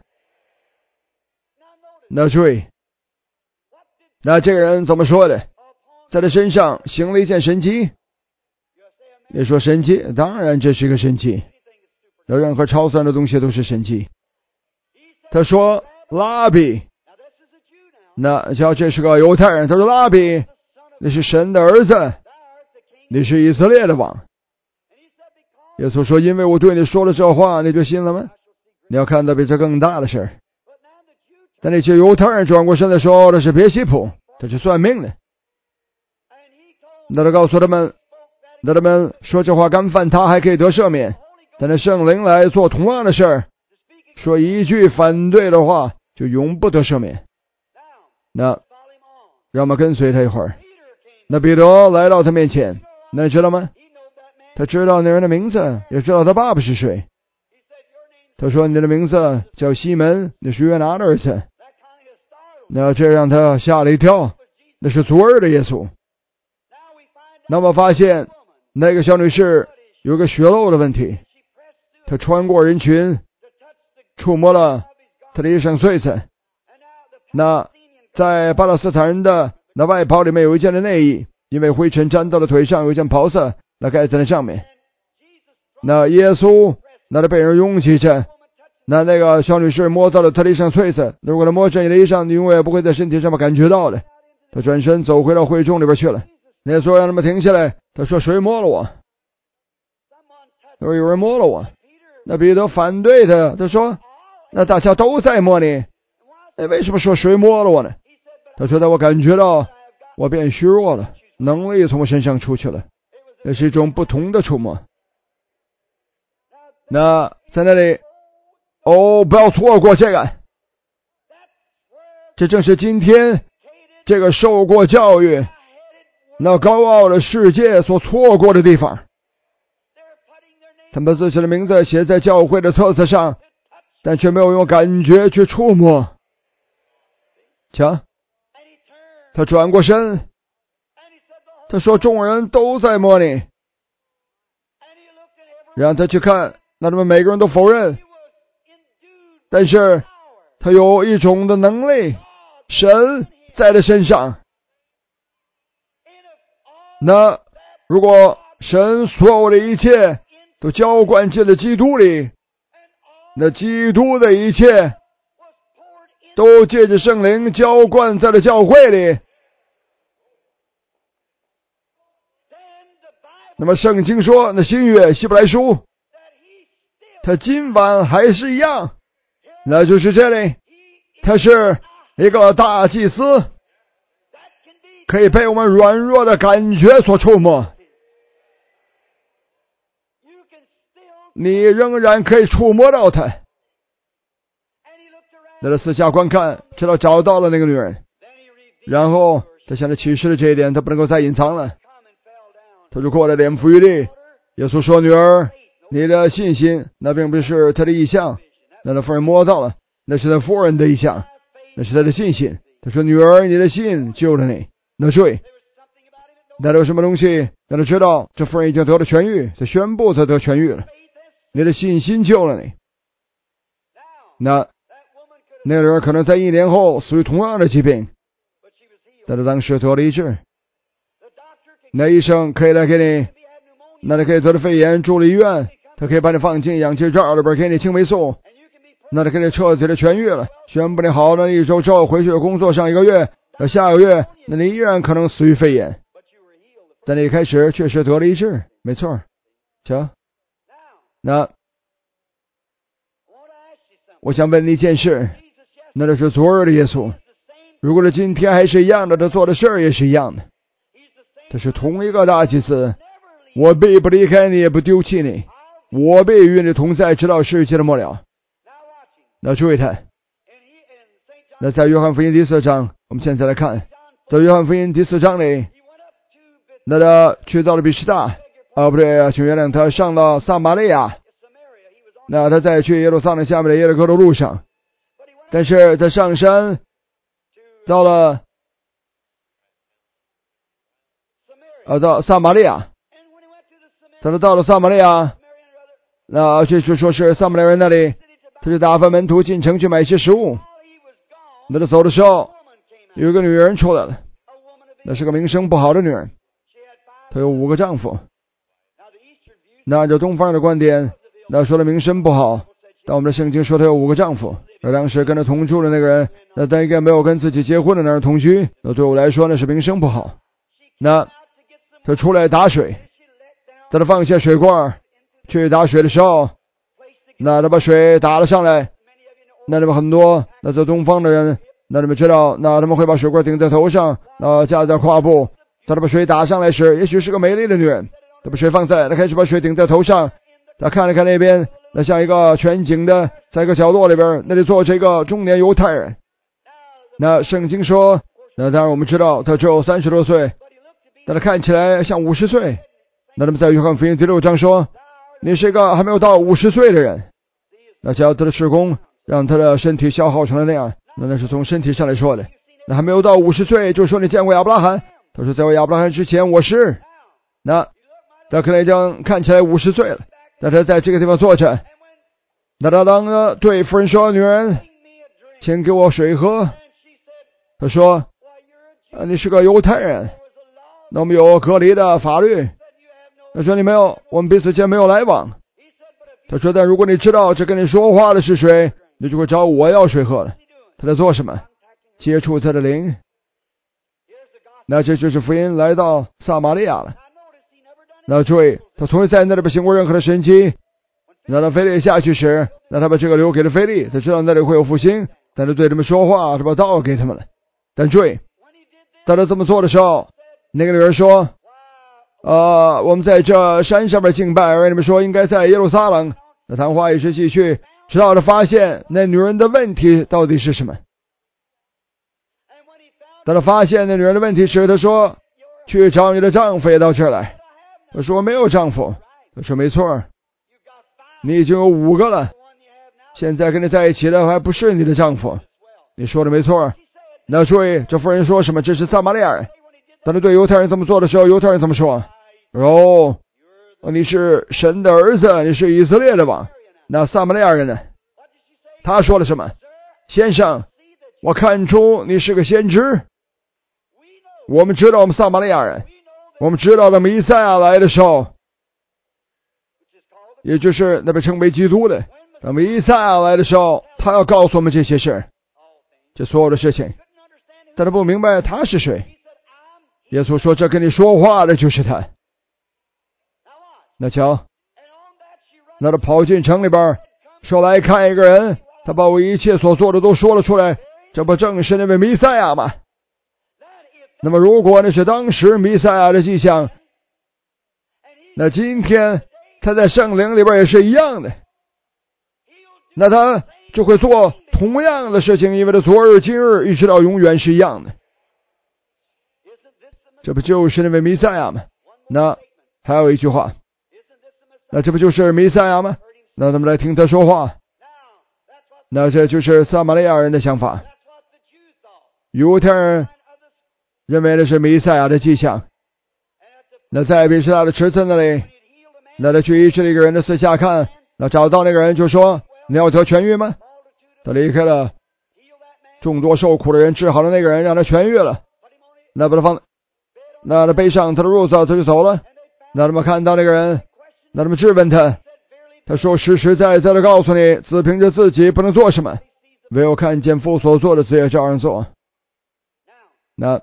那注意，那这个人怎么说的？在他身上行了一件神迹。你说神迹，当然这是一个神迹，有任何超算的东西都是神迹。他说拉比，那叫这是个犹太人，他说拉比，你是神的儿子，你是以色列的王。耶稣说，因为我对你说了这话，你就信了吗？你要看到比这更大的事。但那些犹太人转过身来说，这是别西卜，这是算命的。那他告诉他们，那他们说这话干犯他还可以得赦免，但那圣灵来做同样的事儿，说一句反对的话就永不得赦免。那让我们跟随他一会儿。那彼得来到他面前，那你知道吗？他知道那人的名字，也知道他爸爸是谁。他说，你的名字叫西门，你是约拿的儿子。那这让他吓了一跳，那是昨日的耶稣。那么发现那个小女士有个血漏的问题，她穿过人群，触摸了她的衣裳穗子。那在巴勒斯坦人的那外袍里面有一件的内衣，因为灰尘沾到了腿上，有一件袍子那盖在那上面。那耶稣那他被人拥挤着，那那个小女士摸到了他的衣裳穗子。如果他摸着你的衣裳，你永远不会在身体上面感觉到的。他转身走回到会众里边去了。耶稣让他们停下来，他说，谁摸了我？他说有人摸了我。那彼得反对他，他说，那大家都在摸你，那为什么说谁摸了我呢？他说，但我感觉到我变虚弱了，能力从我身上出去了，那是一种不同的触摸。那在那里，哦，不要错过这个，这正是今天这个受过教育那高傲的世界所错过的地方。他们自己的名字写在教会的册子上，但却没有用感觉去触摸。瞧，他转过身，他说，众人都在摸你。让他去看，那他们每个人都否认，但是他有一种的能力，神在他身上。那如果神所有的一切都浇灌进了基督里，那基督的一切都借着圣灵浇灌在了教会里，那么圣经说，那新约希伯来书，他今晚还是一样，那就是这里，他是一个大祭司，可以被我们软弱的感觉所触摸。你仍然可以触摸到他。在他四下观看，直到找到了那个女人，然后他向他启示了这一点，他不能够再隐藏了。他就过来脸伏于地。耶稣说，女儿，你的信心，那并不是他的意象，那他夫人摸到了，那是他夫人的意象，那是他的信心。他说，女儿，你的信救了你。那注意，那有什么东西让他知道这夫人已经得了痊愈，他宣布他得痊愈了。你的信心救了你。那那个人可能在一年后死于同样的疾病，但他当时得了医治。那医生可以来给你，那他可以得了肺炎住了医院，他可以把你放进氧气罩里边给你青霉素，那他给你彻底的痊愈了，宣布你好了一周之后回去工作上一个月，到下个月那你依然可能死于肺炎，但你一开始确实得了医治，没错。瞧，那我想问你一件事，那就是昨日的耶稣，如果是今天还是一样的，他做的事儿也是一样的，这是同一个大祭司。我必不离开你，也不丢弃你，我必与你同在，直到世界的末了。那注意看，那在约翰福音第四章，我们现在来看，在约翰福音第四章里，那他去到了比士大，啊不对，请原谅，他上了撒玛利亚。那他在去耶路撒冷下面的耶利哥的路上，但是在上山到了啊到撒玛利亚， 等他到了撒玛利亚，那这就说是撒玛利亚人那里，他就打发门徒进城去买一些食物。等他走的时候，有一个女人出来了，那是个名声不好的女人，她有五个丈夫。那按照东方人的观点，那说的名声不好，但我们的圣经说她有五个丈夫。而当时跟他同住的那个人，那他应该没有跟自己结婚的那人同居，那对我来说那是名声不好。那他出来打水，在他放下水罐去打水的时候，那他把水打了上来。那你们很多那在东方的人，那你们知道，那他们会把水罐顶在头上，那架在胯部。当他把水打上来时，也许是个美丽的女人，他把水放在，他开始把水顶在头上。他看了看那边，那像一个全景的，在一个角落里边，那里坐着一个中年犹太人。那圣经说，那当然我们知道他只有三十多岁，但他看起来像五十岁。那他们在约翰福音第六章说，你是一个还没有到五十岁的人。那只要他的事工让他的身体消耗成了那样，那那是从身体上来说的。那还没有到五十岁，就说你见过亚伯拉罕？他说在我亚伯拉罕之前我是。那他可能已经看起来五十岁了，但他在这个地方坐着。那他当呃对夫人说，女人，请给我水喝。他说，啊，你是个犹太人，那我们有隔离的法律。他说你没有，我们彼此间没有来往。他说，但如果你知道这跟你说话的是谁，你就会找我要水喝了。他在做什么？接触他的灵。那这就是福音来到撒玛利亚了。那注意，他从未在那里不行过任何的神迹。那他腓利下去时，那他把这个留给了腓利，他知道那里会有复兴，但是对他们说话，他把道给他们了。但注意，当他这么做的时候，那个女人说，呃，我们在这山上面敬拜，而你们说应该在耶路撒冷。那谈话一直继续，直到他发现那女人的问题到底是什么。当他发现那女人的问题时，他说，去找你的丈夫也到这儿来。他说没有丈夫。他说没错，你已经有五个了，现在跟你在一起的还不是你的丈夫。你说的没错。那注意，这妇人说什么？这是撒玛利亚人。当他对犹太人这么做的时候，犹太人怎么说？哦，你是神的儿子，你是以色列的王。那撒玛利亚人呢？他说了什么？先生，我看出你是个先知。我们知道我们撒玛利亚人，我们知道了弥赛亚来的时候，也就是那被称为基督的，当弥赛亚来的时候，他要告诉我们这些事，这所有的事情。但他不明白他是谁。耶稣说，这跟你说话的就是他。那瞧，那他跑进城里边，说来看一个人，他把我一切所做的都说了出来，这不正是那位弥赛亚吗？那么如果那是当时弥赛亚的迹象，那今天他在圣灵里边也是一样的，那他就会做同样的事情，因为他昨日今日一直到永远是一样的。这不就是那位弥赛亚吗？那还有一句话，那这不就是弥赛亚吗？那咱们来听他说话。那这就是撒玛利亚人的想法。犹太人认为那是弥赛亚的迹象。那在比斯大的池子那里，那他去医治了一个人的私下看，那找到那个人就说，你要得痊愈吗？他离开了众多受苦的人，治好了那个人，让他痊愈了。那把他放，那他背上他的褥子，他就走了。那他们看到那个人，那他们质问他，他说实实在在的告诉你，只凭着自己不能做什么，唯有看见父所做的只也照样做。那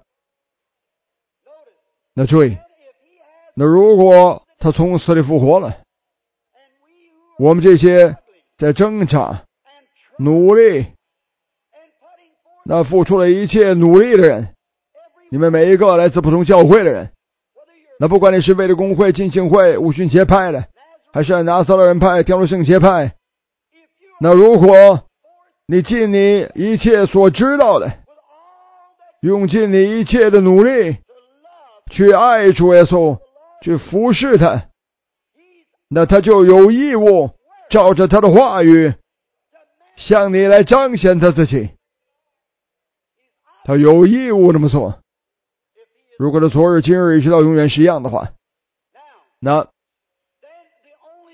那注意，那如果他从死里复活了，我们这些在挣扎努力，那付出了一切努力的人，你们每一个来自不同教会的人，那不管你是为了公会、浸信会、五旬节派的，还是拿撒勒人派、天路圣节派，那如果你尽你一切所知道的，用尽你一切的努力去爱主耶稣，去服侍他，那他就有义务照着他的话语向你来彰显他自己。他有义务这么做。如果他昨日今日一直到永远是一样的话，那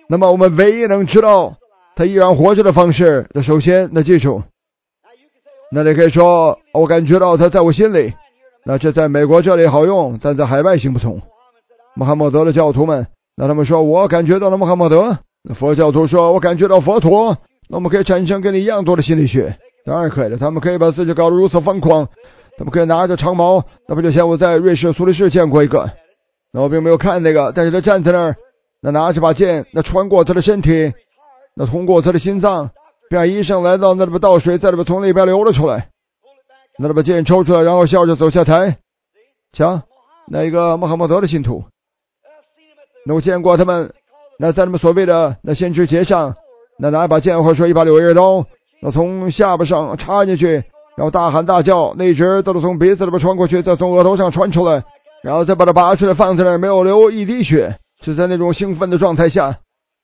那么我们唯一能知道他依然活着的方式，那首先那记住，那你可以说我感觉到他在我心里，那这在美国这里好用，但在海外行不通。穆罕默德的教徒们，那他们说我感觉到了穆罕默德，那佛教徒说我感觉到佛陀，那我们可以产生跟你一样多的心理学，当然可以的。他们可以把自己搞得如此疯狂，他们可以拿着长矛，那不就像我在瑞士苏黎世见过一个，那我并没有看那个，但是他站在那儿，那拿着把剑，那穿过他的身体，那通过他的心脏，并让医生来到那里边倒水，在里边从里边流了出来，那里把剑抽出来，然后笑着走下台。瞧，那一个穆罕默德的信徒，那我见过他们，那在他们所谓的那先知节上，那拿一把剑或者说一把柳叶刀，那从下巴上插进去，然后大喊大叫，那一直都是从鼻子里边穿过去，再从额头上穿出来，然后再把它拔出来放在那儿，没有流一滴血，是在那种兴奋的状态下。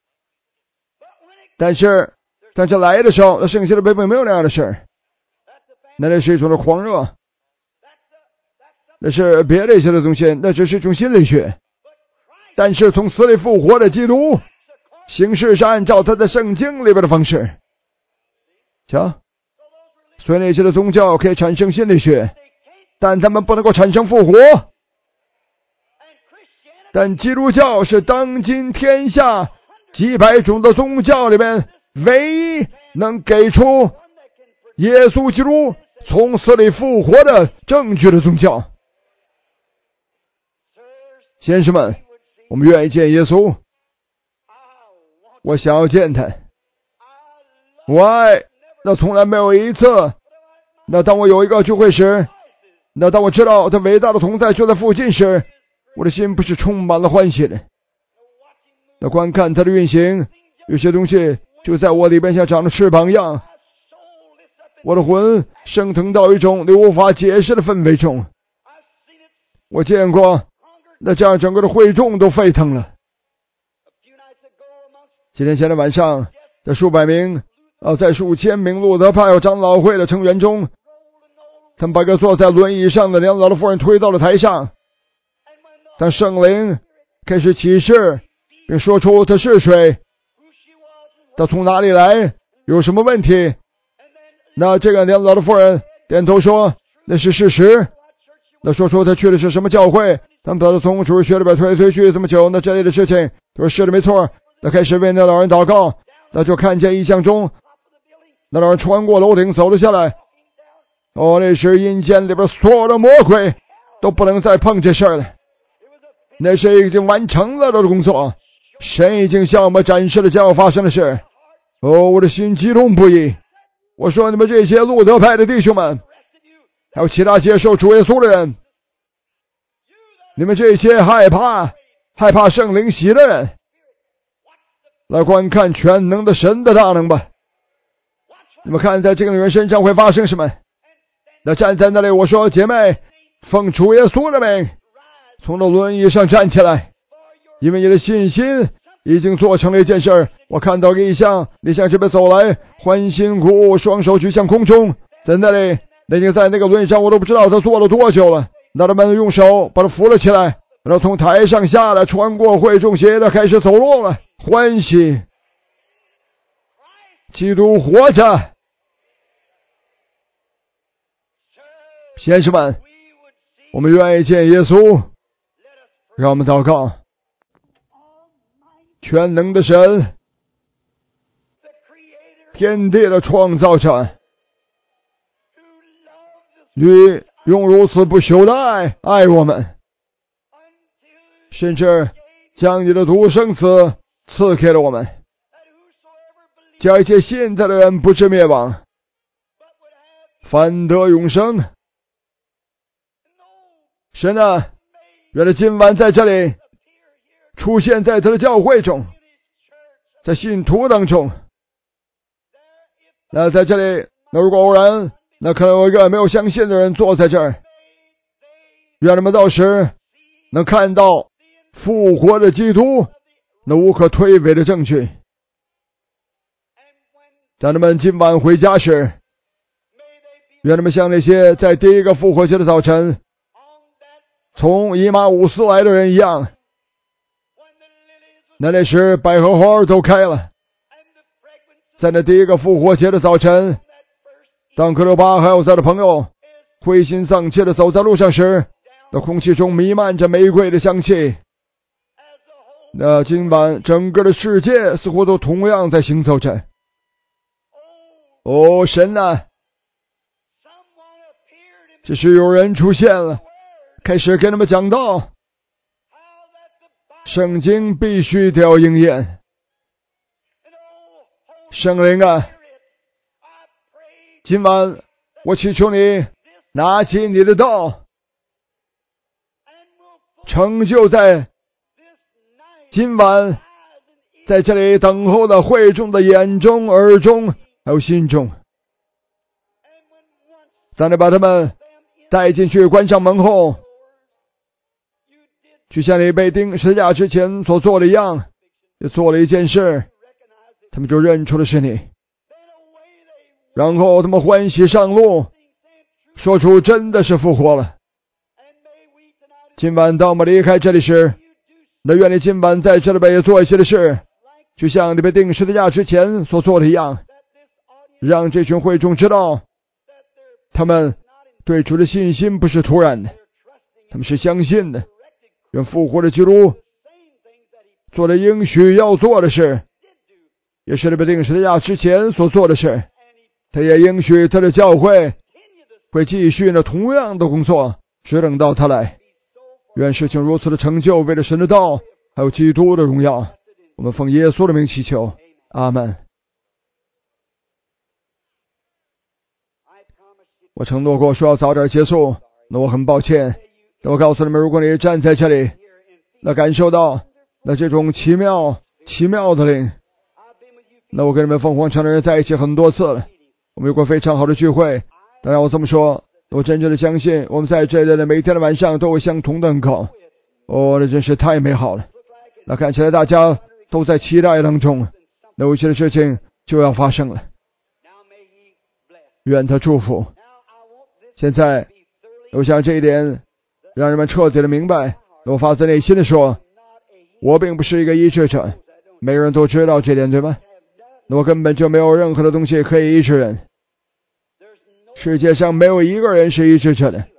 但是在这来的时候，那剩下的并没有那样的事，那那是一种的狂热，那是别的一些的东西，那只是一种心理学。但是从死里复活的基督，形式是按照他在圣经里边的方式。瞧，所以那些的宗教可以产生心理学，但他们不能够产生复活。但基督教是当今天下几百种的宗教里面唯一能给出耶稣基督从死里复活的证据的宗教。先生们，我们愿意见耶稣，我想要见他，我爱，那从来没有一次，那当我有一个聚会时，那当我知道他伟大的同在就在附近时，我的心不是充满了欢喜的。那观看他的运行，有些东西就在我里边像长着翅膀一样，我的魂升腾到一种你无法解释的氛围中。我见过那这样整个的会众都沸腾了。几天前的晚上，在数百名啊，在数千名路德派长老会的成员中，他们把一个坐在轮椅上的年老的妇人推到了台上。当圣灵开始启示并说出他是谁，他从哪里来，有什么问题，那这个年老的妇人点头说那是事实。那说出他去的是什么教会，他们把他从主日学里边推推去这么久，那这类的事情都是是的没错。他开始为那老人祷告，那就看见异象中那老人穿过楼顶走了下来。哦，那时阴间里边所有的魔鬼都不能再碰这事儿了，那是已经完成了的工作，神已经向我们展示了将要发生的事。哦，我的心激动不已。我说你们这些路德派的弟兄们，还有其他接受主耶稣的人，你们这些害怕害怕圣灵洗的人，来观看全能的神的大能吧。你们看在这个女人身上会发生什么。那站在那里，我说姐妹，奉主耶稣的名，从那轮椅上站起来，因为你的信心已经做成了一件事。我看到异象，你向这边走来，欢欣鼓舞，双手举向空中，在那里，那已经在那个轮椅上，我都不知道他坐了多久了。那他们用手把他扶了起来，然后从台上下来，穿过会众席的开始走路了。欢喜，基督活着。先生们，我们愿意见耶稣，让我们祷告。全能的神，天地的创造者，你用如此不朽的爱爱我们，甚至将你的独生子赐给了我们，叫一切信他的人不至灭亡，反得永生。神啊，愿他今晚在这里出现在他的教会中，在信徒当中。那在这里，那如果偶然那可能有一个没有相信的人坐在这儿，愿他们到时能看到复活的基督那无可推诿的证据。当他们今晚回家时，愿他们像那些在第一个复活节的早晨从以马忤斯来的人一样， 那那时百合花都开了。在那第一个复活节的早晨，当克留巴还有他的朋友灰心丧气的走在路上时，那空气中弥漫着玫瑰的香气。那今晚整个的世界似乎都同样在行走着。哦，神啊，只是有人出现了，开始跟他们讲道，圣经必须得要应验。圣灵啊，今晚我祈求你拿起你的道，成就在今晚在这里等候的会众的眼中、耳中还有心中。当你把他们带进去，关上门后，就像你被钉十字架之前所做的一样，也做了一件事，他们就认出了是你。然后他们欢喜上路，说出真的是复活了。今晚当我们离开这里时，那愿你今晚在这里边也做一些的事，就像你被钉十字架之前所做的一样，让这群会众知道，他们对主的信心不是突然的，他们是相信的。愿复活的基督做了应许要做的事，也是你被钉十字架之前所做的事。他也应许他的教会会继续呢同样的工作，直等到他来。愿事情如此的成就，为了神的道还有基督的荣耀，我们奉耶稣的名祈求，阿们。我承诺过说要早点结束，那我很抱歉，但我告诉你们，如果你站在这里，那感受到那这种奇妙奇妙的灵，那我跟你们凤凰城的人在一起很多次了，我们有过非常好的聚会。当然我这么说，我真正的相信我们在这里的每天的晚上都有相同的恩膏。哦，那真是太美好了。那看起来大家都在期待当中，那有些的事情就要发生了。愿他祝福。现在我想这一点让人们彻底的明白，我发自内心的说，我并不是一个医治者，每个人都知道这点，对吗？我根本就没有任何的东西可以医治人，世界上没有一个人是医治者的，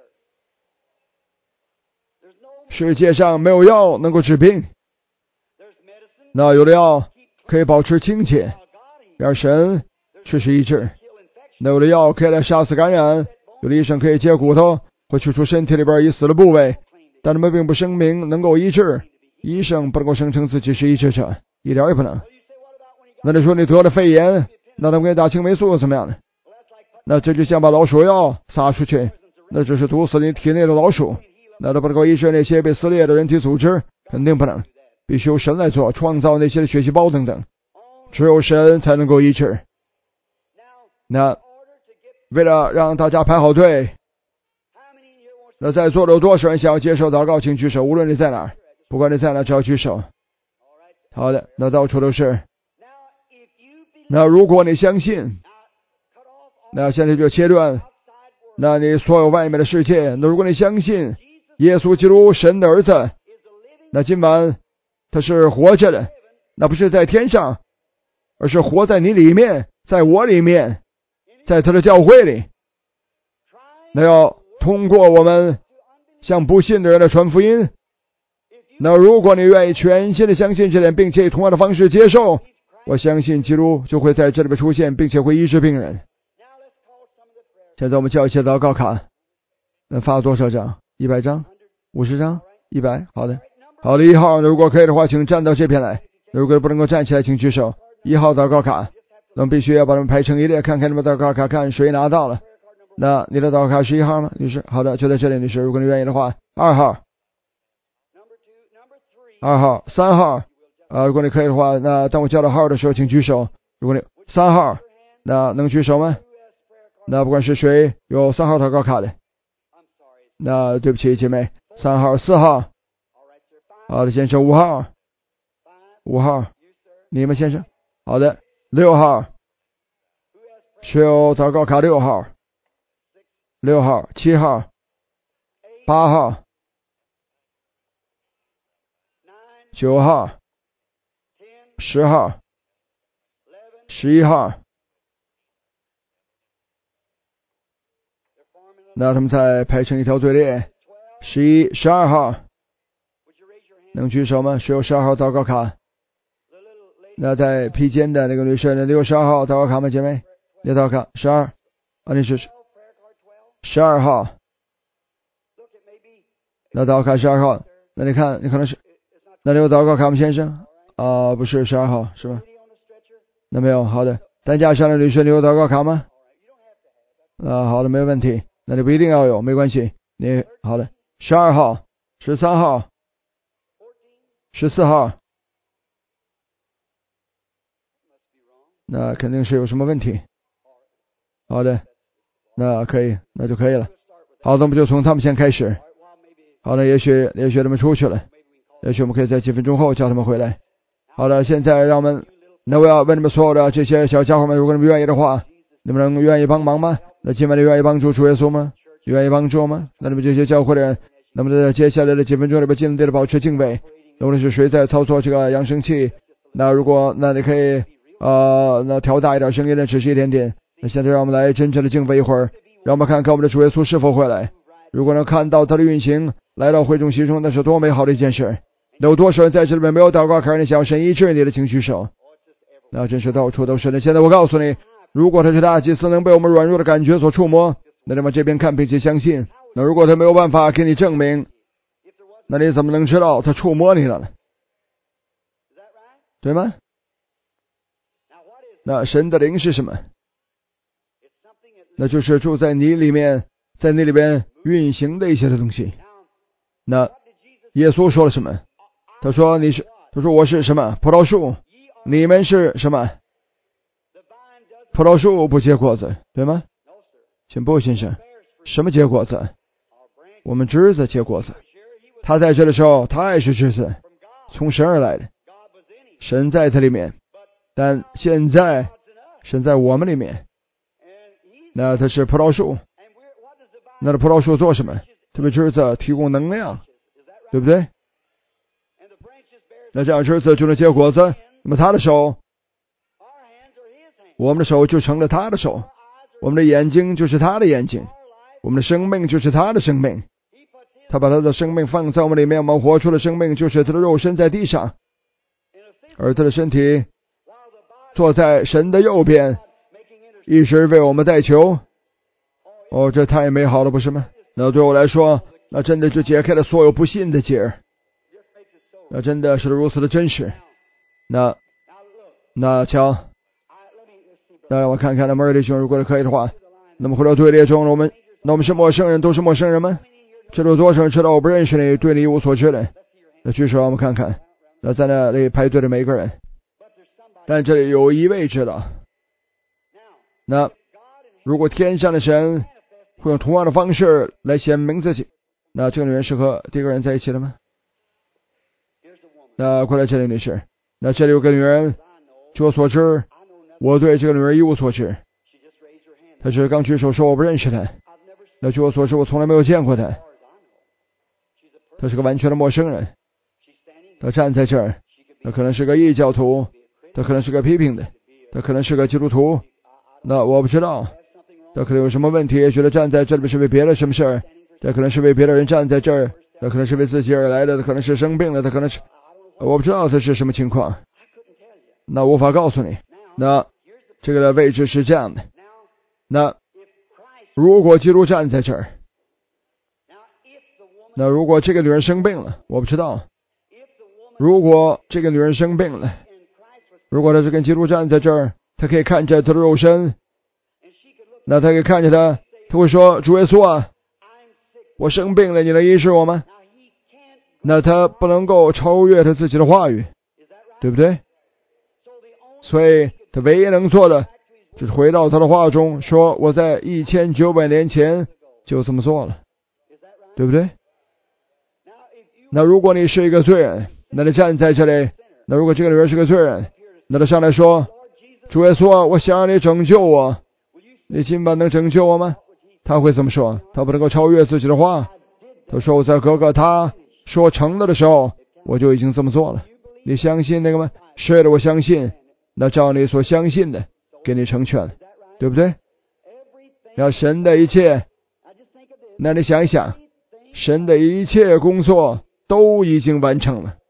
世界上没有药能够治病。那有的药可以保持清洁，然而神却是医治。那有的药可以来杀死感染，有的医生可以接骨头或取出身体里边已死的部位，但他们并不声明能够医治。医生不能够声称自己是医治者，一点也不能。那你说你得了肺炎，那他们给你打青霉素怎么样呢？那这就像把老鼠药撒出去，那只是毒死你体内的老鼠，那都不能够医治那些被撕裂的人体组织，肯定不能。必须由神来做，创造那些的血细胞等等，只有神才能够医治。那为了让大家排好队，那在座的有多少人想要接受祷告，请举手。无论你在哪儿，不管你在哪，只要举手。好的，那到处都是。那如果你相信，那现在就切断那你所有外面的世界。那如果你相信耶稣基督神的儿子，那今晚他是活着的，那不是在天上，而是活在你里面，在我里面，在他的教会里。那要通过我们向不信的人来传福音。那如果你愿意全心的相信这点，并且以同样的方式接受，我相信基督就会在这里边出现，并且会医治病人。现在我们叫一些祷告卡，能发多少张？一百张？五十张？一百？好的。好的，一号，如果可以的话，请站到这边来。如果不能够站起来，请举手。一号祷告卡，那么必须要把他们排成一列，看看你们祷告卡，看谁拿到了。那你的祷告卡是一号吗，女士？好的，就在这里，女士。如果你愿意的话，二号，二号，三号。啊，如果你可以的话，那当我叫到号的时候，请举手。如果你三号，那能举手吗？那不管是谁有三号祷告卡的，那对不起，姐妹，三号、四号。好的，先生，五号，五号，你们先生，好的，六号，是有祷告卡六号，六号，七号，八号，九号， 十号、十一号。那他们再排成一条队列。十一、十二号，能举手吗？谁有十二号祷告卡？那在披肩的那个女士，你有十二号祷告卡吗？姐妹，你祷告卡十二啊，你是十二号。那祷告卡十二号，那你看，你可能是，那你有祷告卡吗，先生？啊，不是十二号是吧？那没有，好的。担架上的女士，你有祷告卡吗？啊，好的，没有问题。那你不一定要有，没关系。你好的，十二号、十三号、十四号，那肯定是有什么问题。好的，那可以，那就可以了。好的，我们就从他们先开始。好的，也许也许他们出去了，也许我们可以在几分钟后叫他们回来。好的，现在让我们，那我要问你们所有的这些小家伙们，如果你们愿意的话，你们能愿意帮忙吗？那今晚你愿意帮助主耶稣吗？愿意帮助吗？那你们这些教会的人，那么在接下来的几分钟里边尽力的保持敬畏。无论是谁在操作这个扬声器，那如果那你可以呃那调大一点声音的，只是一点点。那现在让我们来真正的敬畏一会儿，让我们看看我们的主耶稣是否会来。如果能看到他的运行来到会众席中，那是多美好的一件事。有多少人在这里面没有祷告开始，你想要神医治你的情绪手？那真是到处都是的。现在我告诉你，如果他是大祭司，能被我们软弱的感觉所触摸，那你们这边看并且相信。那如果他没有办法给你证明，那你怎么能知道他触摸你了呢？对吗？那神的灵是什么？那就是住在你里面，在你里边运行的一些的东西。那耶稣说了什么？他说你是，他说我是什么？葡萄树，你们是什么？葡萄树不结果子，对吗？请不，先生，什么结果子？我们枝子结果子。他在这的时候，他也是枝子，从神而来的，神在他里面，但现在神在我们里面。那他是葡萄树，那这葡萄树做什么？他为枝子提供能量，对不对？那这样枝子就能结果子，那么他的手，我们的手就成了他的手，我们的眼睛就是他的眼睛，我们的生命就是他的生命。他把他的生命放在我们里面，我们活出的生命就是他的肉身在地上，而他的身体坐在神的右边，一直为我们代求。哦，这太美好了，不是吗？那对我来说，那真的就解开了所有不信的结，那真的是如此的真实。那那瞧，那让我看看那摩尔弟兄，如果可以的话，那么回到队列中，我们那我们是陌生人，都是陌生人吗？这里有多少人知道我不认识你，对你一无所知的？那举手，我们看看。那在那里排队的每一个人，但这里有一位知道。那如果天上的神会用同样的方式来显明自己，那这个女人是和第一个人在一起了吗？那过来这里，女士。那这里有个女人，据我所知，我对这个女人一无所知。她是刚举手说我不认识她。那据我所知，我从来没有见过她。她是个完全的陌生人。她站在这儿，她可能是个异教徒，她可能是个批评的，她可能是个基督徒。那我不知道，她可能有什么问题，觉得站在这里是为别的什么事儿，她可能是为别的人站在这儿，她可能是为自己而来的，她可能是生病了，她可能是，我不知道她是什么情况，那无法告诉你。那这个的位置是这样的，那如果基督站在这儿，那如果这个女人生病了，我不知道，如果这个女人生病了，如果她是跟基督站在这儿，她可以看着她的肉身，那她可以看着她，她会说主耶稣啊，我生病了，你能医治我吗？那她不能够超越她自己的话语，对不对？所以她唯一能做的就是回到她的话中说，我在一千九百年前就这么做了，对不对？那如果你是一个罪人，那你站在这里，那如果这个人是个罪人，那他上来说主耶稣，我想让你拯救我，你今晚能拯救我吗？他会这么说，他不能够超越自己的话。他说我在哥哥他说成了的时候，我就已经这么做了。你相信那个吗？ 是的，我相信。那照你所相信的，给你成全，对不对？要神的一切，那你想一想，神的一切工作都已经完成了，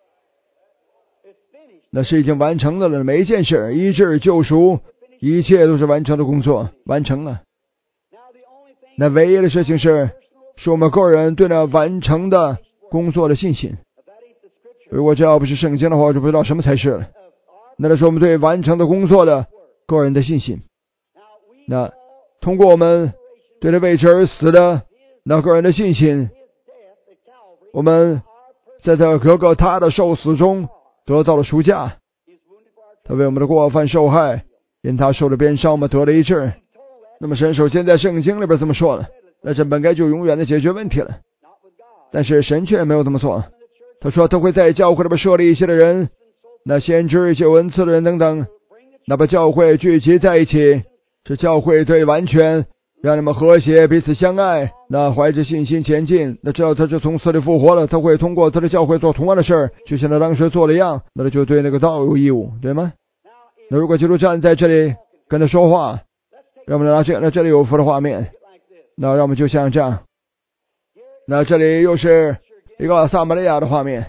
那是已经完成的了。每一件事，医治、救赎，一切都是完成的工作，完成了。那唯一的事情是，是我们个人对那完成的工作的信心。如果这要不是圣经的话，我就不知道什么才是了。那就是我们对完成的工作的个人的信心。那通过我们对他为之而死的那个人的信心，我们在这哥哥他的受死中得到了赎价。他为我们的过犯受害，因他受了鞭伤，我们得了医治。那么神首先在圣经里边这么说了，那这本该就永远的解决问题了。但是神却没有这么做。他说他会在教会里边设立一些的人，那先知、有恩赐的人等等，那把教会聚集在一起，使教会最完全，让你们和谐，彼此相爱，那怀着信心前进。那知道他就从死里复活了，他会通过他的教会做同样的事儿，就像他当时做的一样，那他就对那个道有义务，对吗？那如果基督站在这里跟他说话，让我们拿这那这里有幅的画面，那让我们就像这样，那这里又是一个撒玛利亚的画面，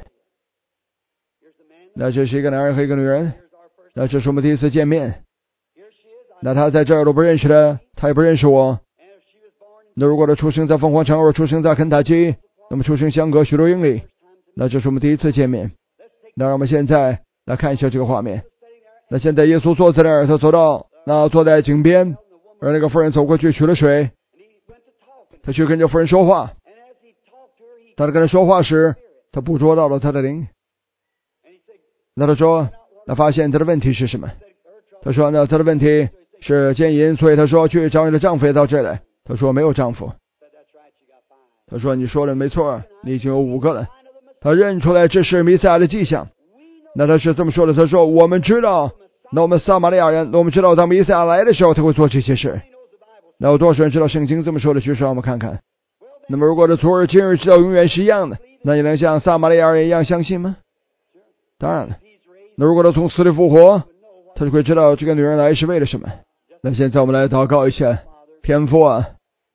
那这是一个男人和一个女人，那这是我们第一次见面。那他在这儿都不认识他，他也不认识我。那如果他出生在凤凰城，或者出生在肯塔基，那么出生相隔许多英里，那这是我们第一次见面。那让我们现在来看一下这个画面。那现在耶稣坐在那儿，他走到那坐在井边，而那个妇人走过去取了水，他去跟这妇人说话。他在跟他说话时，他捕捉到了他的灵。那他说，那发现他的问题是什么？他说，那他的问题是奸淫，所以他说去找你的丈夫也到这里来。他说没有丈夫。他说你说的没错，你已经有五个了。他认出来这是弥赛亚的迹象。那他是这么说的，他说我们知道，那我们撒玛利亚人，我们知道当弥赛亚来的时候他会做这些事。那有多少人知道圣经这么说的？举手让我们看看。那么如果这昨日今日直到永远是一样的，那你能像撒玛利亚人一样相信吗？当然了。那如果他从死里复活，他就会知道这个女人来是为了什么。那现在我们来祷告一下。天父啊，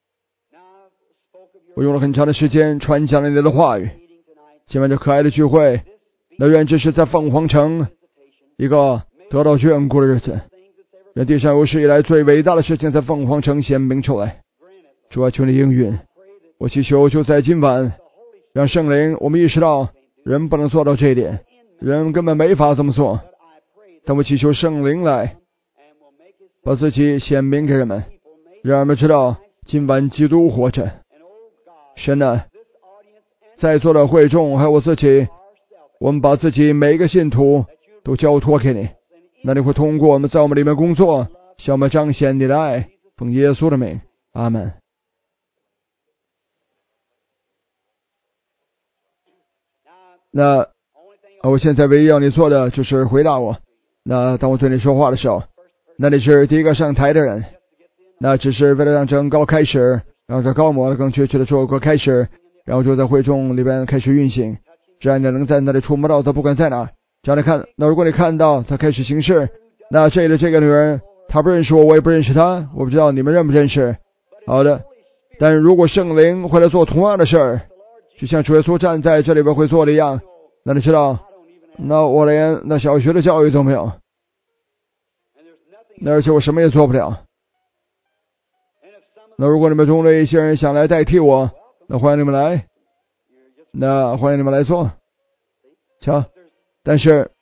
我用了很长的时间传讲了你的话语，今晚这可爱的聚会，那愿这是在凤凰城一个得到眷顾的日子，愿地上有史以来最伟大的事情在凤凰城显明出来。主啊，求你应允。我祈求就在今晚，让圣灵我们意识到人不能做到这一点，人根本没法这么做，但我祈求圣灵来把自己显明给人们，让人们知道今晚基督活着。神啊，在座的会众还有我自己，我们把自己每一个信徒都交托给你，那你会通过我们在我们里面工作，向我们彰显你的爱。奉耶稣的名，阿们。那我现在唯一要你做的就是回答我。那当我对你说话的时候，那你是第一个上台的人，那只是为了让整个开始，让这高模更确切的说个开始，然后就在会众里边开始运行，这样你能在那里触摸到他，不管在哪。这样你看，那如果你看到他开始行事，那这里的这个女人，她不认识我，我也不认识她，我不知道你们认不认识。好的，但如果圣灵会来做同样的事儿，就像主耶稣站在这里边会做的一样，那你知道，那我连那小学的教育都没有，那而且我什么也做不了。那如果你们中的一些人想来代替我，那欢迎你们来，那欢迎你们来做。瞧，但是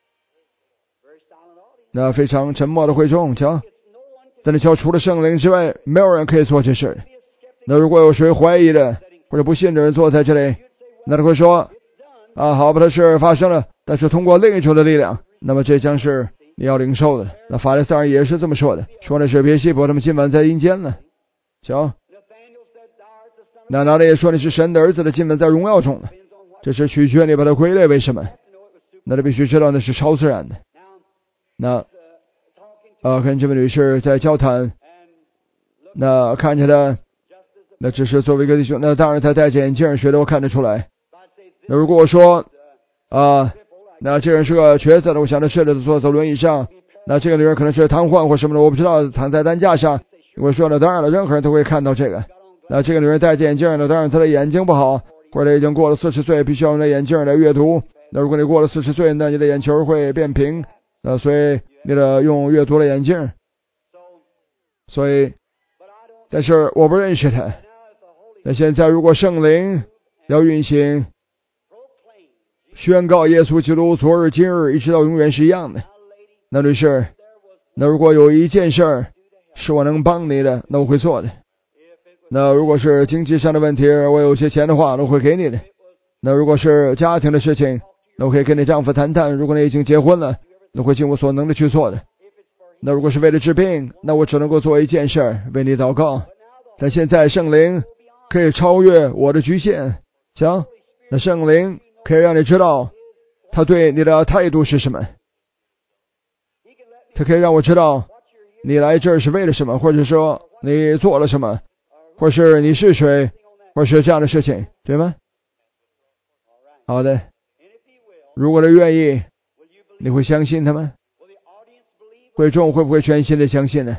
那非常沉默的会众，瞧，但是瞧，除了圣灵之外，没有人可以做这事。那如果有谁怀疑的或者不信的人坐在这里，那他会说啊，好吧，这事发生了，但是通过另一种的力量，那么这将是你要领受的。那法利赛人也是这么说的，说的是别西伯他们今晚在阴间了。瞧，那拿的也说你是神的儿子的，今晚在荣耀中了。这是取决你把它归类为什么？那你必须知道那是超自然的。那呃，跟这位女士在交谈，那看起来那只是作为一个弟兄，那当然他戴着眼镜，谁都看得出来。那如果我说啊， 那这个人是个瘸子的，我想他睡着坐在轮椅上。那这个女人可能是瘫痪或什么的，我不知道，躺在担架上。我说了，当然了，任何人都会看到这个。那这个女人戴着眼镜的，当然她的眼睛不好，或者已经过了四十岁，必须要用那眼镜来阅读。那如果你过了四十岁，那你的眼球会变平，那所以你得用阅读的眼镜。所以，但是我不认识他。那现在如果圣灵要运行，宣告耶稣基督昨日今日一直到永远是一样的，那律师，那如果有一件事儿是我能帮你的，那我会做的。那如果是经济上的问题，我有些钱的话，那我会给你的。那如果是家庭的事情，那我可以跟你丈夫谈谈。如果你已经结婚了，那会尽我所能的去做的。那如果是为了治病，那我只能够做一件事，为你祷告。但现在圣灵可以超越我的局限，行？那圣灵可以让你知道他对你的态度是什么，他可以让我知道你来这儿是为了什么，或者说你做了什么，或是你是谁，或是这样的事情，对吗？好的，如果他愿意，你会相信他吗？会众会不会全心的相信呢？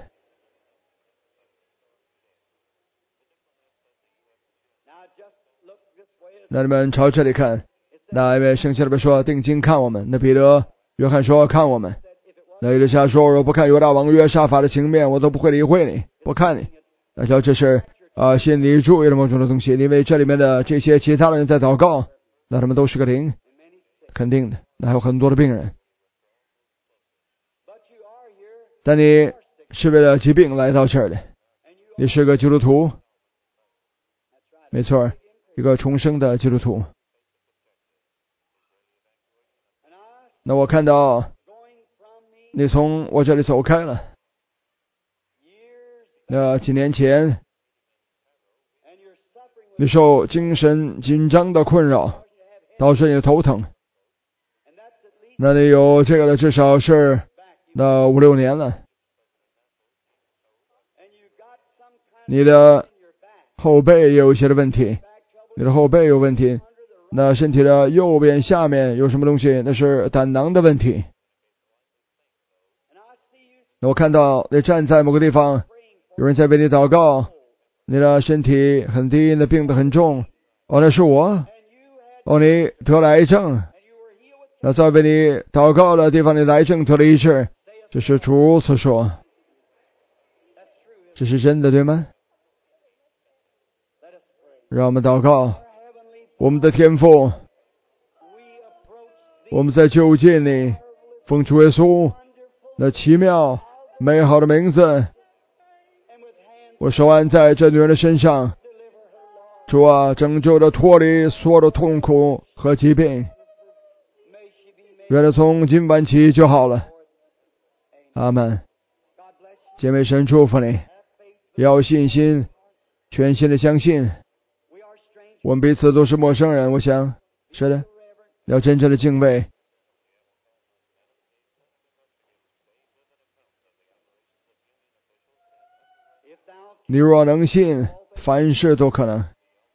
那你们朝这里看，那因为圣经里边说定睛看我们，那彼得约翰说看我们，那以利沙说我不看犹大王约沙法的情面，我都不会理会你，不看你。那说这是啊、呃、心理注意的某种的东西，因为这里面的这些其他的人在祷告，那他们都是个灵，肯定的。那还有很多的病人，但你是为了疾病来到这儿的，你是个基督徒，没错，一个重生的基督徒。那我看到你从我这里走开了，那几年前你受精神紧张的困扰，导致你头疼，那你有这个的至少是那五六年了，你的后背也有一些的问题，你的后背有问题，那身体的右边下面有什么东西？那是胆囊的问题。那我看到你站在某个地方，有人在为你祷告，你的身体很低，那病得很重。哦，那是我。哦，你得了癌症。那在为你祷告的地方，你的癌症得了医治。这是主所说，这是真的，对吗？让我们祷告。我们的天父，我们在就近你，奉主耶稣那奇妙美好的名字，我手按在这女人的身上，主啊，拯救的脱离所有的痛苦和疾病，愿她从今晚起就好了。阿们。姐妹，神祝福你，要有信心，全心的相信。我们彼此都是陌生人，我想是的，要真正的敬畏。你若能信，凡事都可能。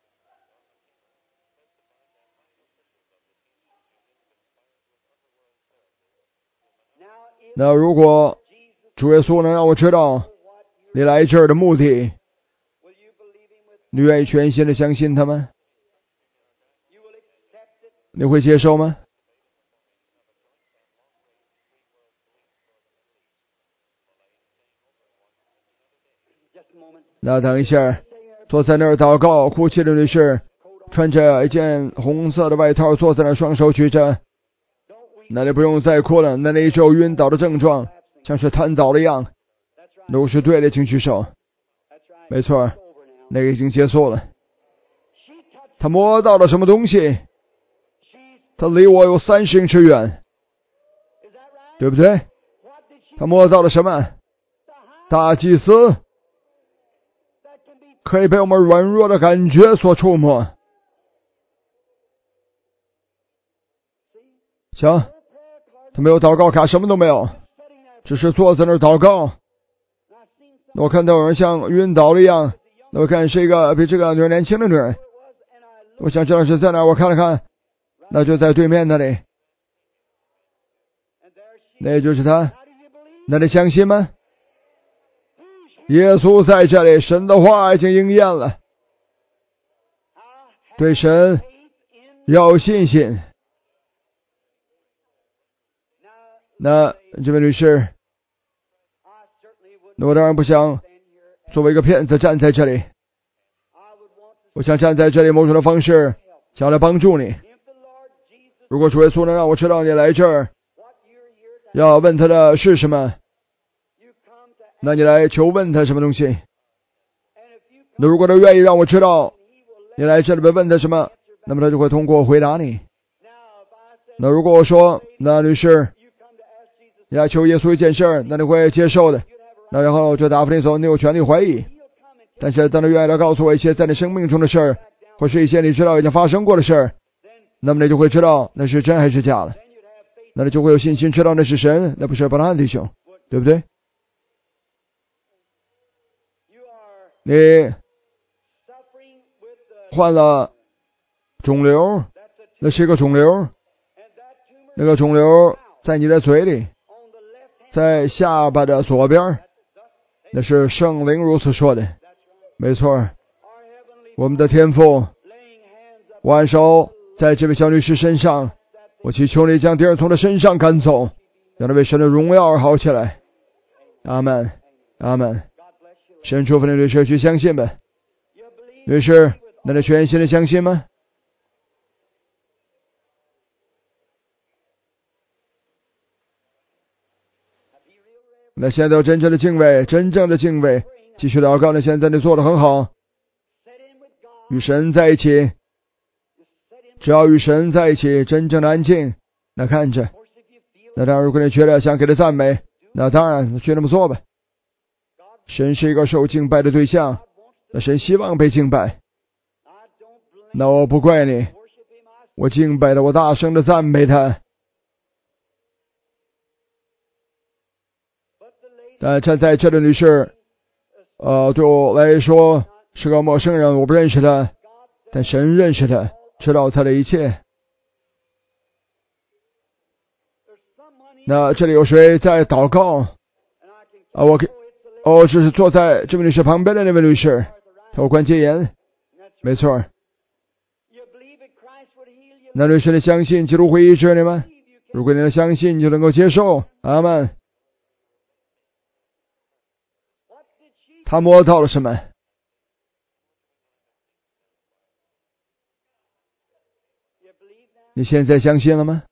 那如果主耶稣能让我知道你来这儿的目的，你愿意全心的相信他吗？你会接受吗？那等一下，坐在那儿祷告哭泣的女士，穿着一件红色的外套，坐在那儿双手举着。那你不用再哭了，那你只有晕倒的症状，像是瘫倒了一样，都是对的，请举手。没错，那个已经结束了。他摸到了什么东西？他离我有三十英尺远，对不对？他摸到了什么？大祭司可以被我们软弱的感觉所触摸。行，他没有祷告卡，什么都没有，只是坐在那儿祷告。我看到有人像晕倒了一样，那我看是一个比这个女人年轻的女人。我想知道是在哪，我看了看，那就在对面那里。 那就是他。那你相信吗？耶稣在这里，神的话已经应验了。对神要有信心。那这位女士，那我当然不想作为一个骗子站在这里，我想站在这里某种的方式想来帮助你。如果主耶稣能让我知道你来这儿要问他的是什么，那你来求问他什么东西。那如果他愿意让我知道你来这里问他什么，那么他就会通过回答你。那如果我说，那女士你来求耶稣一件事，那你会接受的。那然后我就答复你说，你有权利怀疑，但是当他愿意来告诉我一些在你生命中的事儿，或是一些你知道已经发生过的事儿，那么你就会知道那是真还是假了。那你就会有信心知道那是神，那不是伯拉罕弟兄，对不对？你患了肿瘤，那是一个肿瘤，那个肿瘤在你的嘴里，在下巴的左边，那是圣灵如此说的，没错。我们的天父，我按手在这位小女士身上，我祈求你将敌人从她身上赶走，让她为神的荣耀而好起来。阿们，阿们。神祝福你女士，去相信吧。女士，那你全心的相信吗？那现在有真正的敬畏，真正的敬畏，继续祷告。那现在你做得很好，与神在一起，只要与神在一起，真正的安静，那看着。那当然，如果你觉得想给他赞美，那当然就那么做吧。神是一个受敬拜的对象，那神希望被敬拜。那我不怪你，我敬拜的，我大声的赞美他。但站在这的女士，呃，对我来说是个陌生人，我不认识她，但神认识她，知道她的一切。那这里有谁在祷告？啊，我给，哦，这是坐在这位女士旁边的那位女士，她有关节炎，没错。那女士，你相信基督会医治你吗？如果你能相信，你就能够接受。阿们。他摸到了什么？你现在相信了吗？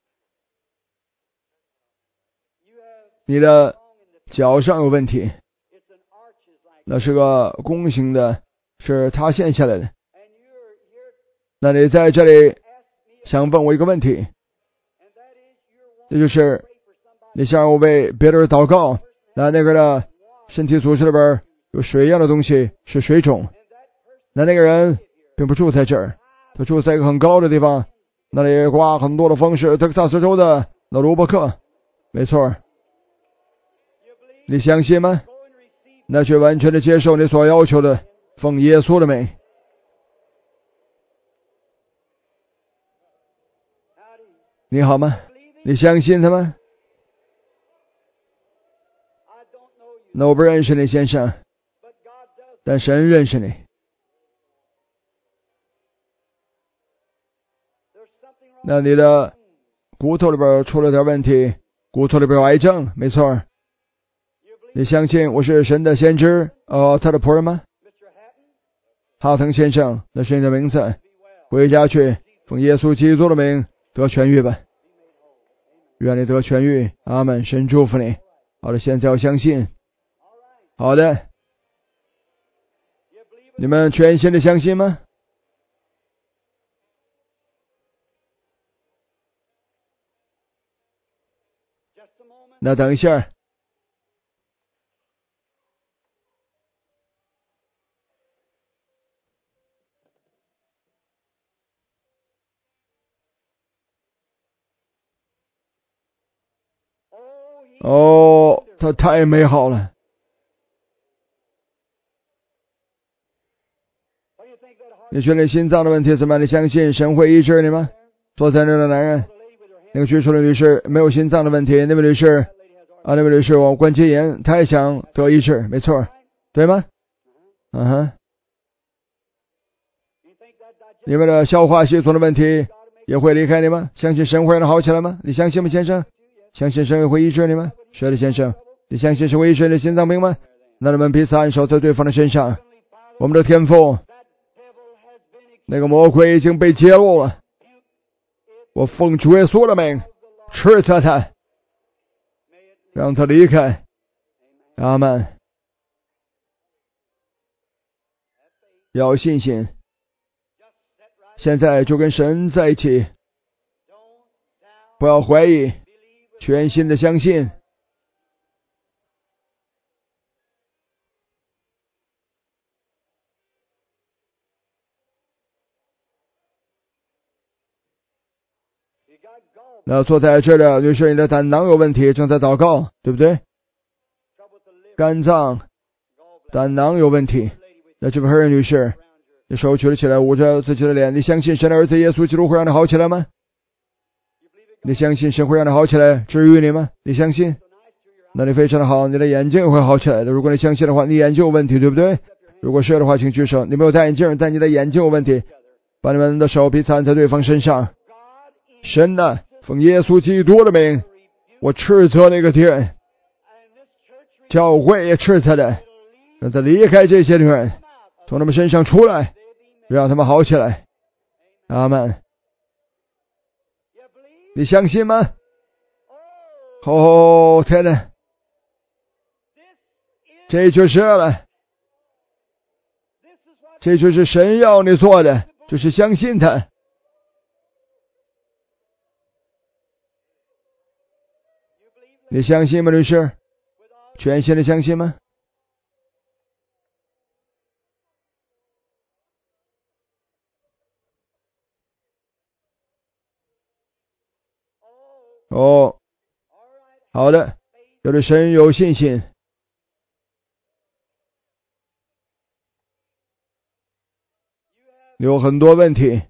你的脚上有问题，那是个弓形的，是塌陷下来的。那你在这里想问我一个问题，这就是你想我为别人祷告，那那个的身体组织里边有水一样的东西，是水肿。那那个人并不住在这儿，他住在一个很高的地方，那里刮很多的风，是德克萨斯州的那罗伯克，没错。你相信吗？那却完全的接受你所要求的，奉耶稣的名。你好吗？你相信他吗？那我不认识你，先生，但神认识你。那你的骨头里边出了点问题，骨头里边有癌症，没错。你相信我是神的先知，呃，他的仆人吗？哈腾先生，那是你的名字。回家去，奉耶稣基督的名得痊愈吧。愿你得痊愈，阿们。神祝福你。好的，现在要相信。好的，你们全心的相信吗？那等一下。哦，他太美好了。你觉得心脏的问题怎么样？你相信神会医治你吗？坐在那儿的男人， 那个举手的女士没有心脏的问题，那位女士啊，那位女士我关节炎，她也想得医治，没错，对吗？嗯哼。你们的消化系统的问题也会离开你吗？相信神会让它好起来吗？你相信吗，先生？相信神会医治你吗？是的，先生。你相信神会医治你的心脏病吗？那你们彼此按手在对方的身上。我们的天父，那个魔鬼已经被揭露了，我奉主耶稣的名斥责他，让他离开。阿们。要有信心，现在就跟神在一起，不要怀疑，全心的相信。那坐在这里，女士，你的胆囊有问题，正在祷告，对不对？肝脏、胆囊有问题。那这位女士，你手举了起来，捂着自己的脸，你相信神的儿子耶稣基督会让你好起来吗？你相信神会让你好起来，治愈你吗？你相信？那你非常的好，你的眼睛会好起来的。如果你相信的话，你眼睛有问题，对不对？如果是的话，请举手。你没有戴眼镜，但你的眼睛有问题，把你们的手彼此按在对方身上。神呢，奉耶稣基督的名，我斥责那个敌人，教会也斥责的，让他离开这些敌人，从他们身上出来，让他们好起来。阿们。你相信吗？哦，天哪，这就是了，这就是神要你做的，就是相信他。你相信吗，律师？全心的相信吗？哦，好的，有对神有信心。有很多问题，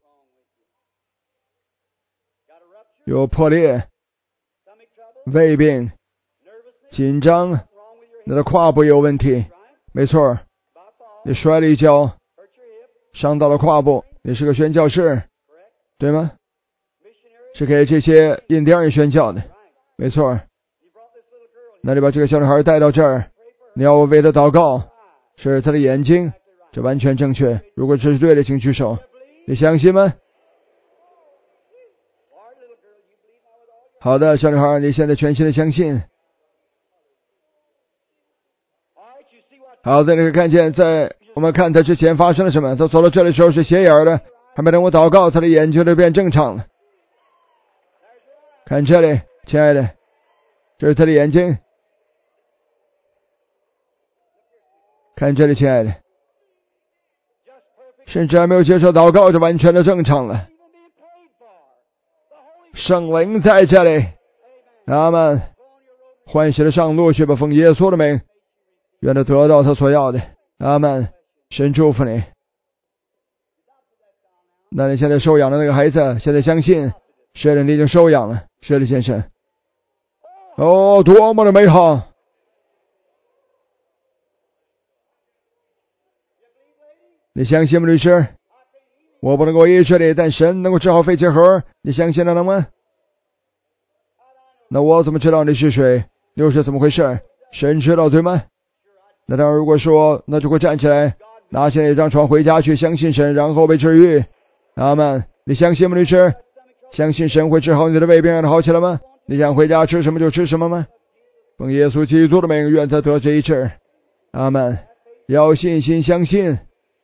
有破裂、胃病、紧张，你的胯部有问题，没错，你摔了一跤，伤到了胯部，你是个宣教士，对吗？是给这些印第安人宣教的，没错。那你把这个小女孩带到这儿，你要为她祷告，是她的眼睛，这完全正确。如果这是对的，请举手。你相信吗？好的，小女孩，你现在全心的相信。好，在你可以看见，在我们看他之前发生了什么。他走到这里的时候是斜眼的，还没等我祷告，他的眼睛就变正常了。看这里，亲爱的，这是他的眼睛。看这里，亲爱的，甚至还没有接受祷告就完全的正常了。圣灵在这里，阿们。欢喜的上路去吧，奉耶稣的名，愿他得到他所要的。阿们。神祝福你。那你现在收养的那个孩子，现在相信是的，你已经收养了，是的，先生。哦，多么的美好！你相信吗，律师？我不能够医治你，但神能够治好肺结核，你相信了吗？那我怎么知道你是谁？又是怎么回事？神知道，对吗？那当然，如果说，那就会站起来，拿起那张床回家去，相信神，然后被治愈。阿们。你相信吗，律师？相信神会治好你的胃病，让它好起来吗？你想回家吃什么就吃什么吗？奉耶稣基督的名，愿他得这一治。阿们。要信心相信。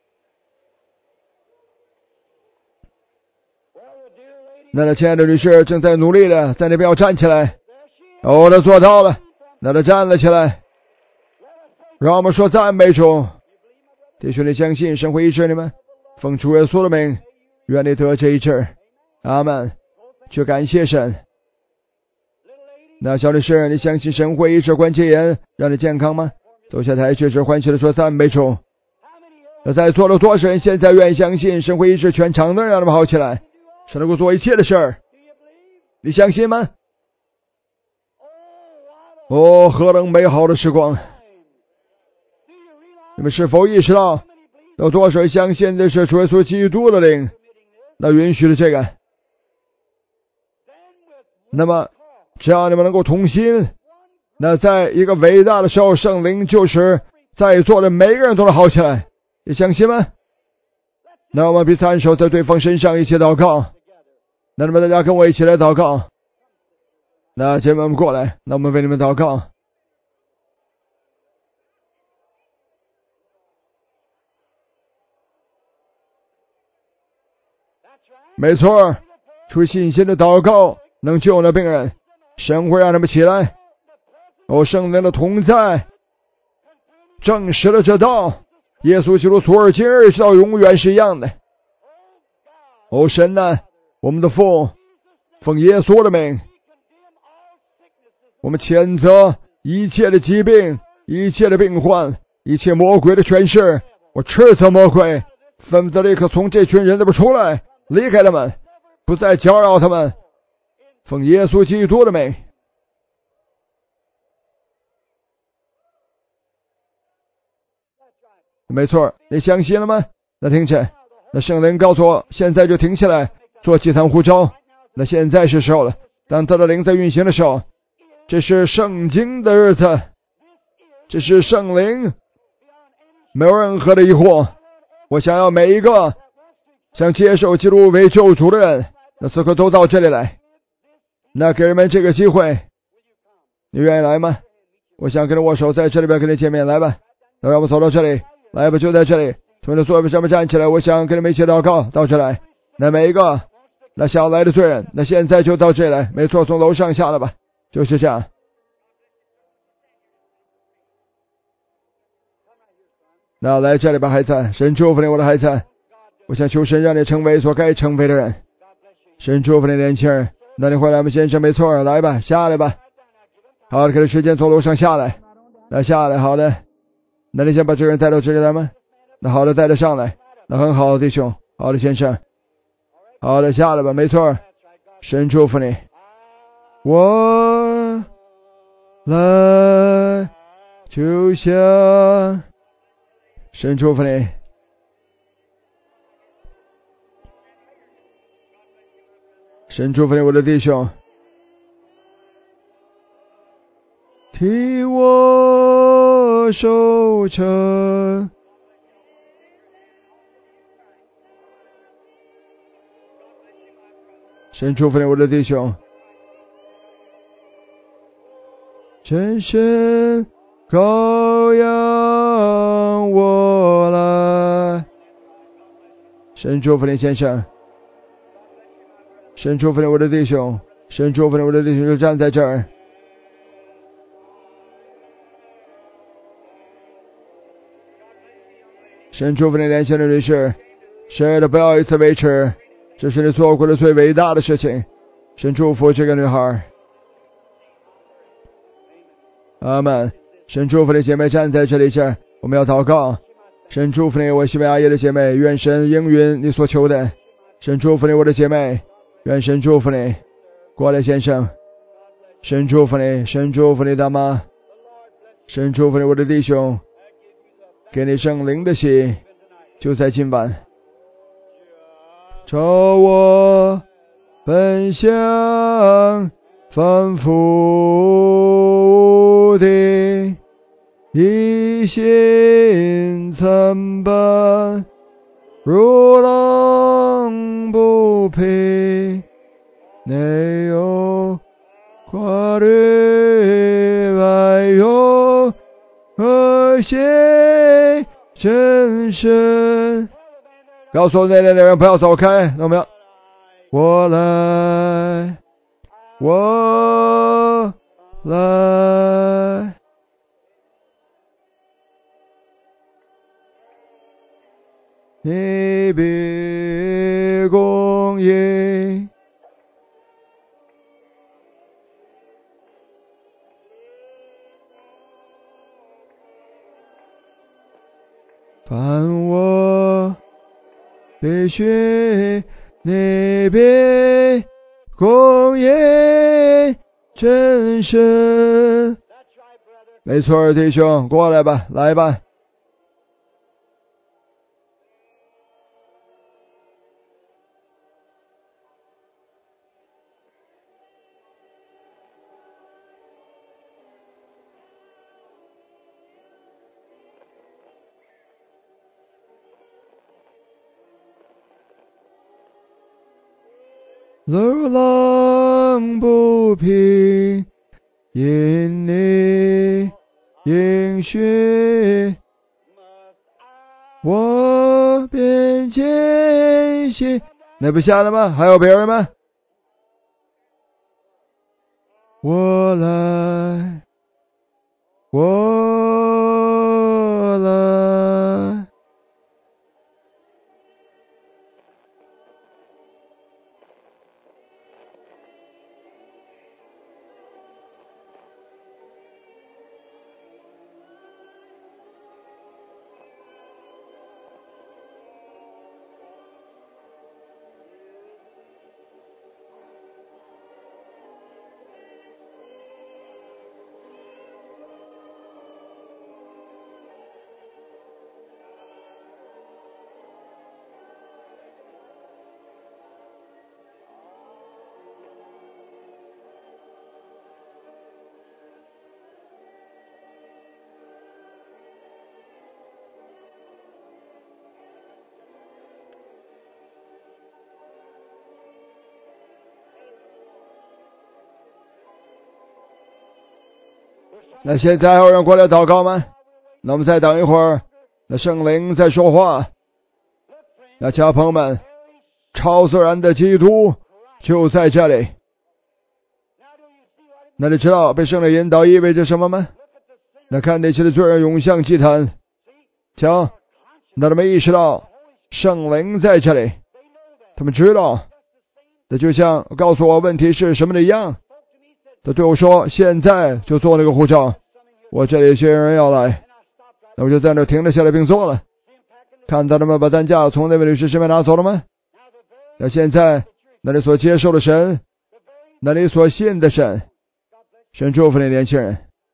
那他亲爱的女士正在努力的在那边要站起来。哦，他做到了，那他站了起来。让我们说赞美主。弟兄，你相信神会医治你们？奉主耶稣的名，愿你得这一治。阿们。去感谢神。那小女士，你相信神会医治关节炎，让你健康吗？走下台，确实欢喜的说赞美主。那在座的多少人现在愿意相信神会医治全场的，让他们好起来？神能够做一切的事儿。 你相信吗？哦，何等美好的时光！你们是否意识到，有多少人相信的是主耶稣基督的灵，那允许了这个？那么，只要你们能够同心，那在一个伟大的时候，圣灵就是在座的每个人都能好起来。你相信吗？那我们彼此按手在对方身上一起祷告。那你们大家跟我一起来祷告。那姐妹们过来，那我们为你们祷告。没错，出于信心的祷告能救那病人，神会让他们起来。哦，圣灵的同在证实了这道，耶稣基督从而今日直到永远是一样的。哦，神啊，我们的父，奉耶稣的名，我们谴责一切的疾病，一切的病患，一切魔鬼的权势。我斥责魔鬼，吩咐立刻从这群人那边出来，离开他们，不再搅扰他们。奉耶稣基督的名。没错，你相信了吗？那听见，那圣灵告诉我，现在就停下来做祭坛呼召。那现在是时候了，当他的灵在运行的时候，这是圣经的日子，这是圣灵，没有任何的疑惑。我想要每一个想接受基督为救主的人，那此刻都到这里来。那给人们这个机会，你愿意来吗？我想跟你握手，在这里边跟你见面，来吧。那让我们走到这里，来吧，就在这里，从你的座位上面站起来。我想跟你们一起祷告，到这来。那每一个那想要来的罪人，那现在就到这里来。没错，从楼上下来吧，就是这样。那来这里吧，孩子，神祝福你，我的孩子。我想求神让你成为所该成为的人。神祝福你，年轻人。那你会来吗，先生？没错，来吧，下来吧。好的，给他时间从楼上下来。那下来，好的。那你先把这个人带到这里来吗？那好的，带他上来。那很好，弟兄。好的，先生。好的，下来吧，没错。神祝福你。我来就像神祝福你。神祝福你，我的弟兄。替我守城，神祝福你，我的弟兄。真神羔羊我来，神祝福你，先生。神祝福你，我的弟兄。神祝福你，我的弟兄，就站在这儿。神祝福你，年轻的女士。谁都不要一次维持，这是你做过的最伟大的事情。神祝福这个女孩。阿们。神祝福你，姐妹，站在这里这，我们要祷告。神祝福你，我西班牙裔的姐妹，愿神应允你所求的。神祝福你，我的姐妹，愿神祝福你。过来，先生。神祝福你，神祝福你，大妈。神祝福你，我的弟兄。给你圣灵的喜，就在今晚。照我本相反复的一心参半，如狼不匹，内有挂虑，外有和谐真神。告诉那里的人不要走开，有没有？我来，我来。你必供应。凡我必须你必公义真实。没错，弟兄，过来吧，来吧。流浪不平，因你应许，我便前行。那不下了吗？还有别人吗？我来，我来。那现在还有人过来祷告吗？那我们再等一会儿，那圣灵在说话。那家朋友们，超自然的基督就在这里。那你知道被圣灵引导意味着什么吗？那看那些的罪人涌向祭坛，瞧，那他们意识到圣灵在这里，他们知道，那就像告诉我问题是什么的一样。他对我说：“现在就做那个护照，我这里有些人要来。”那我就在那停了下来并做了。看到他们把担架从那位女士身边拿走了吗？那现在，那你所接受的神，那你所信的神，神祝福你年轻人。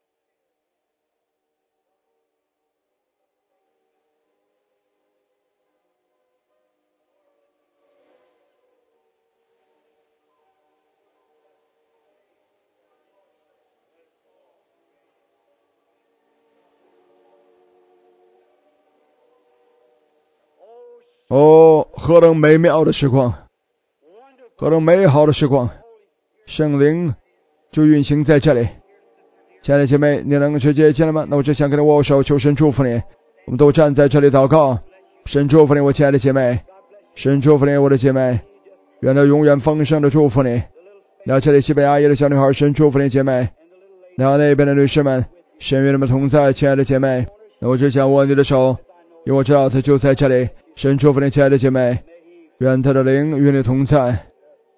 哦，何等美妙的时光，何等美好的时光，圣灵就运行在这里。亲爱的姐妹，你能直接进来吗？那我只想跟你握手，求神祝福你。我们都站在这里祷告，神祝福你，我亲爱的姐妹，神祝福你，我的姐妹，愿他永远丰盛的祝福你。那这里西北阿姨的小女孩，神祝福你姐妹。那那边的女士们，神与你们同在，亲爱的姐妹。那我只想握你的手，因为我知道他就在这里。神祝福你，亲爱的姐妹，愿他的灵与你同在。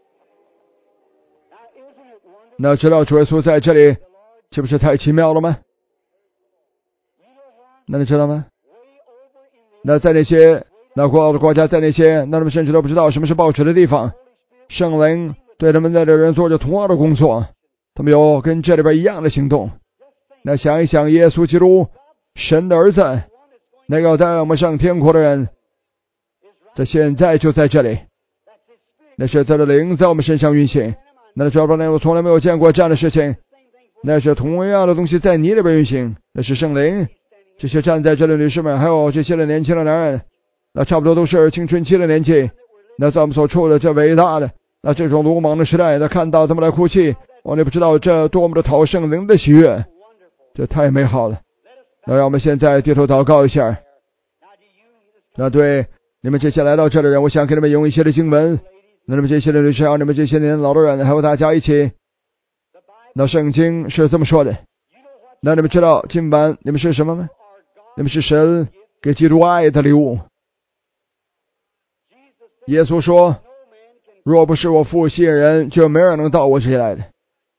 那知道主耶稣在这里，岂不是太奇妙了吗？那你知道吗？那在那些那国奥的国家，在那些那他们甚至都不知道什么是报纸的地方，圣灵对他们那的人做着同样的工作，他们有跟这里边一样的行动。那想一想，耶稣基督，神的儿子，那个要带我们上天国的人，在现在就在这里，那是他的灵在我们身上运行。那主要说，我从来没有见过这样的事情。那是同样的东西在你里边运行，那是圣灵。这些站在这里的女士们，还有这些的年轻的男人，那差不多都是青春期的年纪。那在我们所处的这伟大的那这种鲁莽的时代，那看到他们来哭泣，我也不知道这多么的讨圣灵的喜悦，这太美好了。那让我们现在低头祷告一下。那对你们这些来到这里的人，我想给你们用一些的经文。那你们这些的女士，还有你们这些年老的人，还有大家一起。那圣经是这么说的。那你们知道今晚你们是什么吗？你们是神给基督爱的礼物。耶稣说，若不是我父吸引人，就没人能到我这里来的。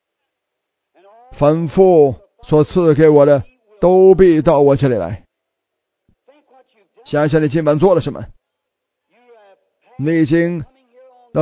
凡父所赐给我的，都必到我这里来。想一想你今晚做了什么？你已经那透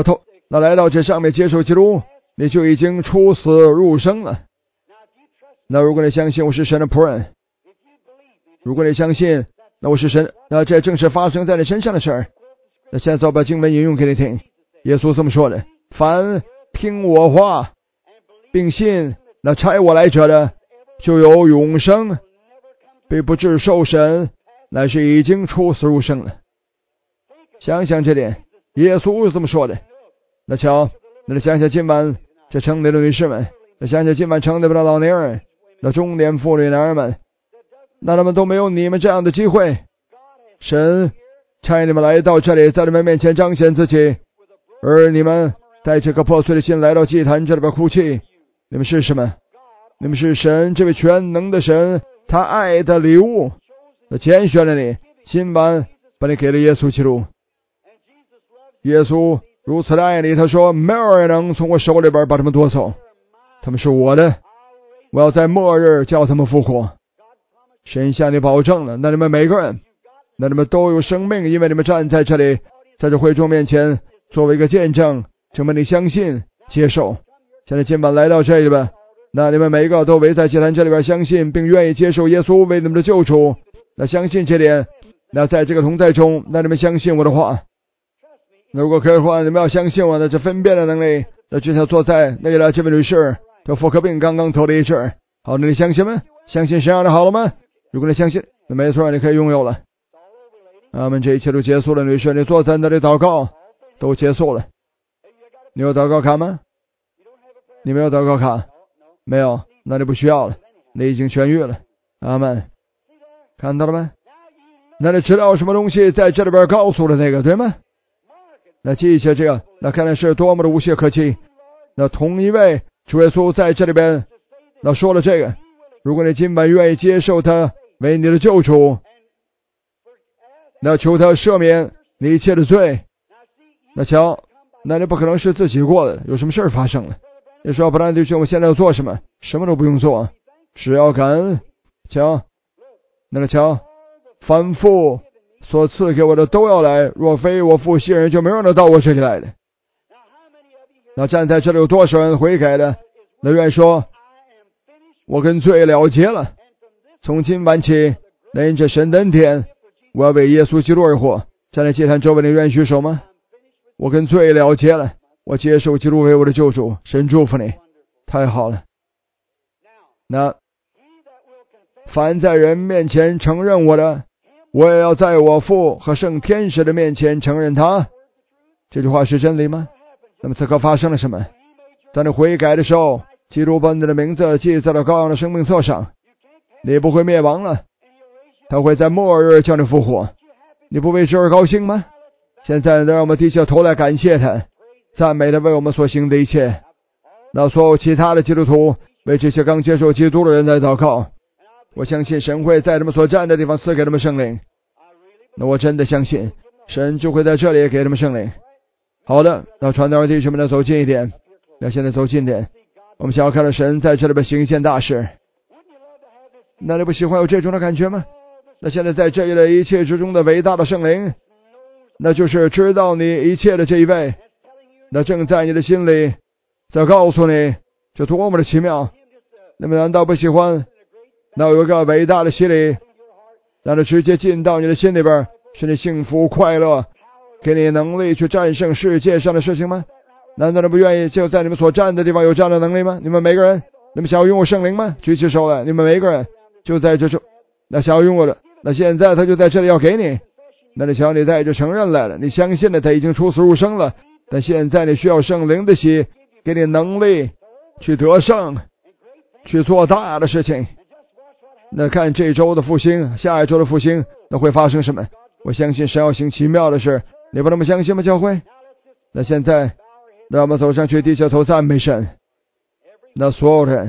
那来到这上面接受基督，你就已经出死入生了。那如果你相信我是神的仆人，如果你相信那我是神，那这正是发生在你身上的事儿。那现在我把经文引用给你听，耶稣这么说的：凡听我话并信那差我来者的，就有永生，并不至受审，乃是已经出死入生了。想想这点，耶稣是这么说的。那瞧，那想想今晚这城里的女士们，那想想今晚城里的老年人，那中年妇女男人们，那他们都没有你们这样的机会。神差你们来到这里，在你们面前彰显自己，而你们带这颗破碎的心来到祭坛这里边哭泣。你们是什么？你们是神这位全能的神，他爱的礼物，他拣选了你，今晚把你给了耶稣基督。耶稣如此的爱你，他说没有人能从我手里边把他们夺走，他们是我的，我要在末日叫他们复活。神向你保证了，那你们每个人，那你们都有生命，因为你们站在这里，在这会众面前作为一个见证，证明你相信接受。现在今晚来到这里吧，那你们每一个都围在祭坛这里边，相信并愿意接受耶稣为你们的救主。那相信这点，那在这个同在中，那你们相信我的话。如果可以的话，你们要相信我的这分辨的能力。那就像坐在那个这位女士的妇科病刚刚头的一治，好，那你相信吗？相信神让你好了吗？如果你相信，那没错，你可以拥有了。阿们，这一切都结束了。女士，你坐在那里祷告都结束了。你有祷告卡吗？你没有祷告卡？没有，那你不需要了，你已经痊愈了。阿们，看到了吗？那你知道什么东西在这里边告诉了那个，对吗？那记下这个，那看来是多么的无懈可击。那同一位主耶稣在这里边那说了这个，如果你今晚愿意接受他为你的救主，那求他赦免你一切的罪。那瞧，那你不可能是自己过的，有什么事发生了，你说不然弟兄，我们现在要做什么？什么都不用做，只要感恩。瞧，那个瞧，凡父所赐给我的都要来，若非我父信人，就没有人到我这里来的。那站在这里有多少人悔改的？那愿意说我跟罪了结了，从今晚起，那因着神的恩典，我要为耶稣基督而活。站在祭坛周围的愿意举手吗？我跟罪了结了，我接受基督为我的救主。神祝福你，太好了。那凡在人面前承认我的，我也要在我父和圣天使的面前承认他。这句话是真理吗？那么此刻发生了什么？在你悔改的时候，基督把你的名字记在了羔羊的生命册上，你不会灭亡了，他会在末日叫你复活。你不为之而高兴吗？现在让我们低下头来感谢他，赞美他为我们所行的一切。那所有其他的基督徒为这些刚接受基督的人来祷告，我相信神会在他们所站的地方赐给他们圣灵。那我真的相信神就会在这里给他们圣灵。好的，那传道弟兄们呢，走近一点，那现在走近点，我们想要看到神在这里边行一件大事。那你不喜欢有这种的感觉吗？那现在在这里的一切之中的伟大的圣灵，那就是知道你一切的这一位，那正在你的心里在告诉你这多么的奇妙。那么难道不喜欢那有一个伟大的洗礼，让它直接进到你的心里边，使你幸福快乐，给你能力去战胜世界上的事情吗？难道你不愿意就在你们所站的地方有这样的能力吗？你们每个人，你们想要拥有圣灵吗？举起手来，你们每个人就在这处，那想要拥有的，那现在他就在这里要给你。那你想你带着承认来了，你相信了他已经出死入生了，但现在你需要圣灵的洗，给你能力去得胜，去做大的事情。那看这周的复兴，下一周的复兴，那会发生什么？我相信神要行奇妙的事，你不那么相信吗？教会，那现在让我们走上去，低下头赞美神。那所有人，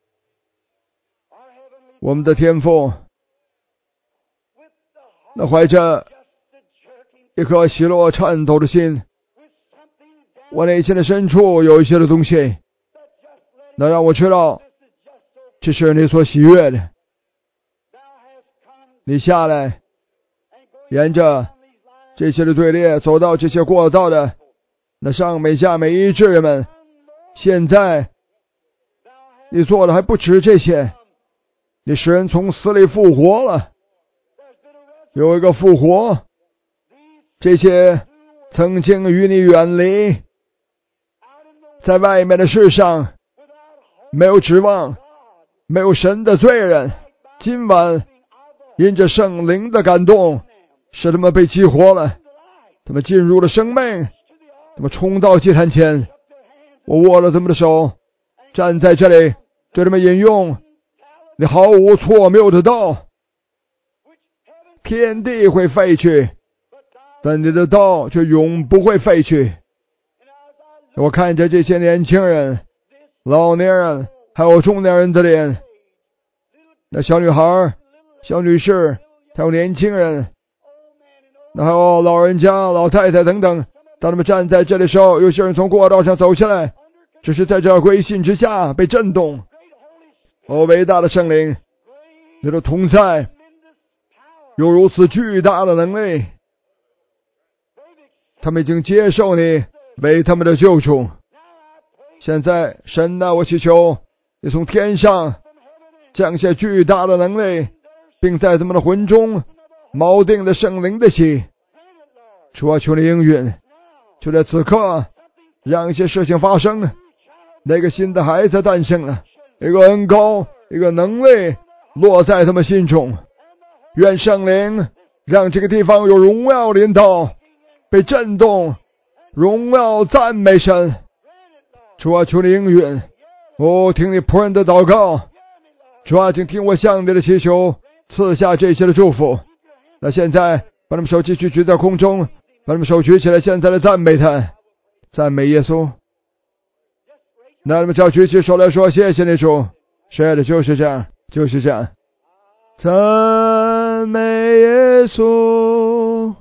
我们的天父，那怀着一颗喜乐颤抖的心，我内心的深处有一些的东西，那让我知道这是你所喜悦的。你下来，沿着这些的队列走到这些过道的那上美下美医治人们，现在你做的还不止这些，你使人从死里复活了，有一个复活，这些曾经与你远离，在外面的世上没有指望，没有神的罪人，今晚因着圣灵的感动，使他们被激活了，他们进入了生命，他们冲到祭坛前，我握了他们的手，站在这里对他们引用你毫无错谬的道，天地会废去，但你的道却永不会废去。我看着这些年轻人、老年人还有中年人的脸，那小女孩、小女士，还有年轻人，那还有老人家、老太太等等，当他们站在这里的时候，有些人从过道上走下来，只是在这归信之下被震动。哦，伟大的圣灵，你的同在有如此巨大的能力，他们已经接受你为他们的救主。现在神啊，我祈求你从天上降下巨大的能力，并在他们的魂中锚定了圣灵的心。主啊，求你应允，就在此刻让一些事情发生，那个新的孩子诞生了，一个恩膏，一个能力落在他们心中。愿圣灵让这个地方有荣耀临到，被震动，荣耀赞美神。主啊，求你应允，哦，听你仆人的祷告。主啊，请听我向你的祈求，赐下这些的祝福。那现在把他们手继续举在空中，把他们手举起来，现在的赞美他，赞美耶稣。那他们只要举起手来说，谢谢你主。是的，就是这样，就是这样。赞美耶稣，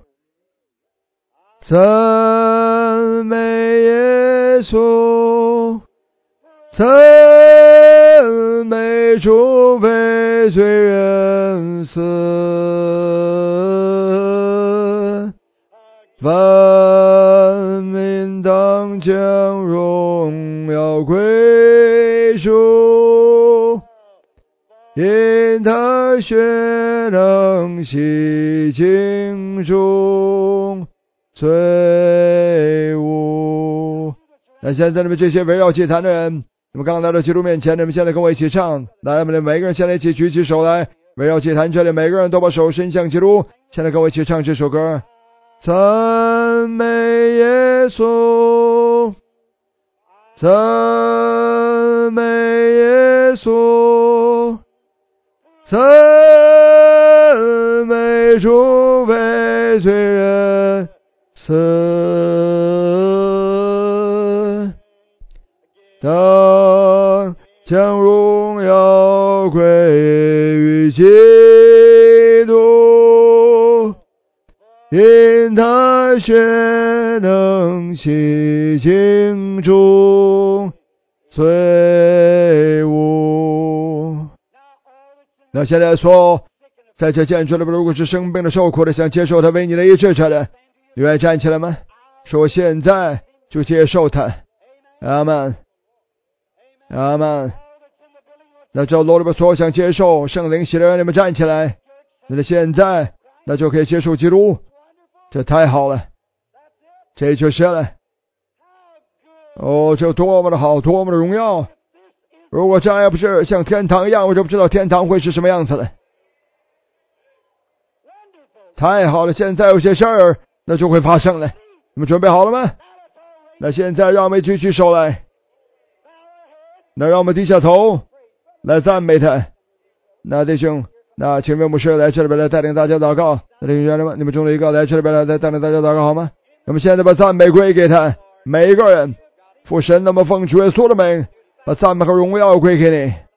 赞美耶稣，赞美主为罪人死，万民当将荣耀归主，因他血能洗净中罪污。那现在你们这些围绕祭坛的人，你们刚来到基督面前，你们现在跟我一起唱，来，我们每个人现在一起举起手来，围绕祭坛这里，每个人都把手伸向基督，现在跟我一起唱这首歌。赞美耶稣，赞美耶稣，赞美主为罪人死，当将荣耀归于基督，因他血能洗净中罪污。那现在说，在这见证里边，如果是生病的、受苦的，想接受他为你的医治者的，你愿意站起来吗？说现在就接受他。阿们，阿们。那这楼里边所有想接受圣灵洗的人，你们站起来。那现在那就可以接受基督，这太好了，这就是了。哦，这多么的好，多么的荣耀！如果这样也不是像天堂一样，我就不知道天堂会是什么样子了。太好了，现在有些事儿那就会发生了。你们准备好了吗？那现在让我们举起手来，那让我们低下头来赞美他。那弟兄，那请问牧师来这里边来带领大家祷告。那弟兄兄弟们，你们中的一个来这里边来带领大家祷告好吗？那么现在把赞美归给他，每一个人，父神那么奉主耶稣的名，把赞美和荣耀归给你。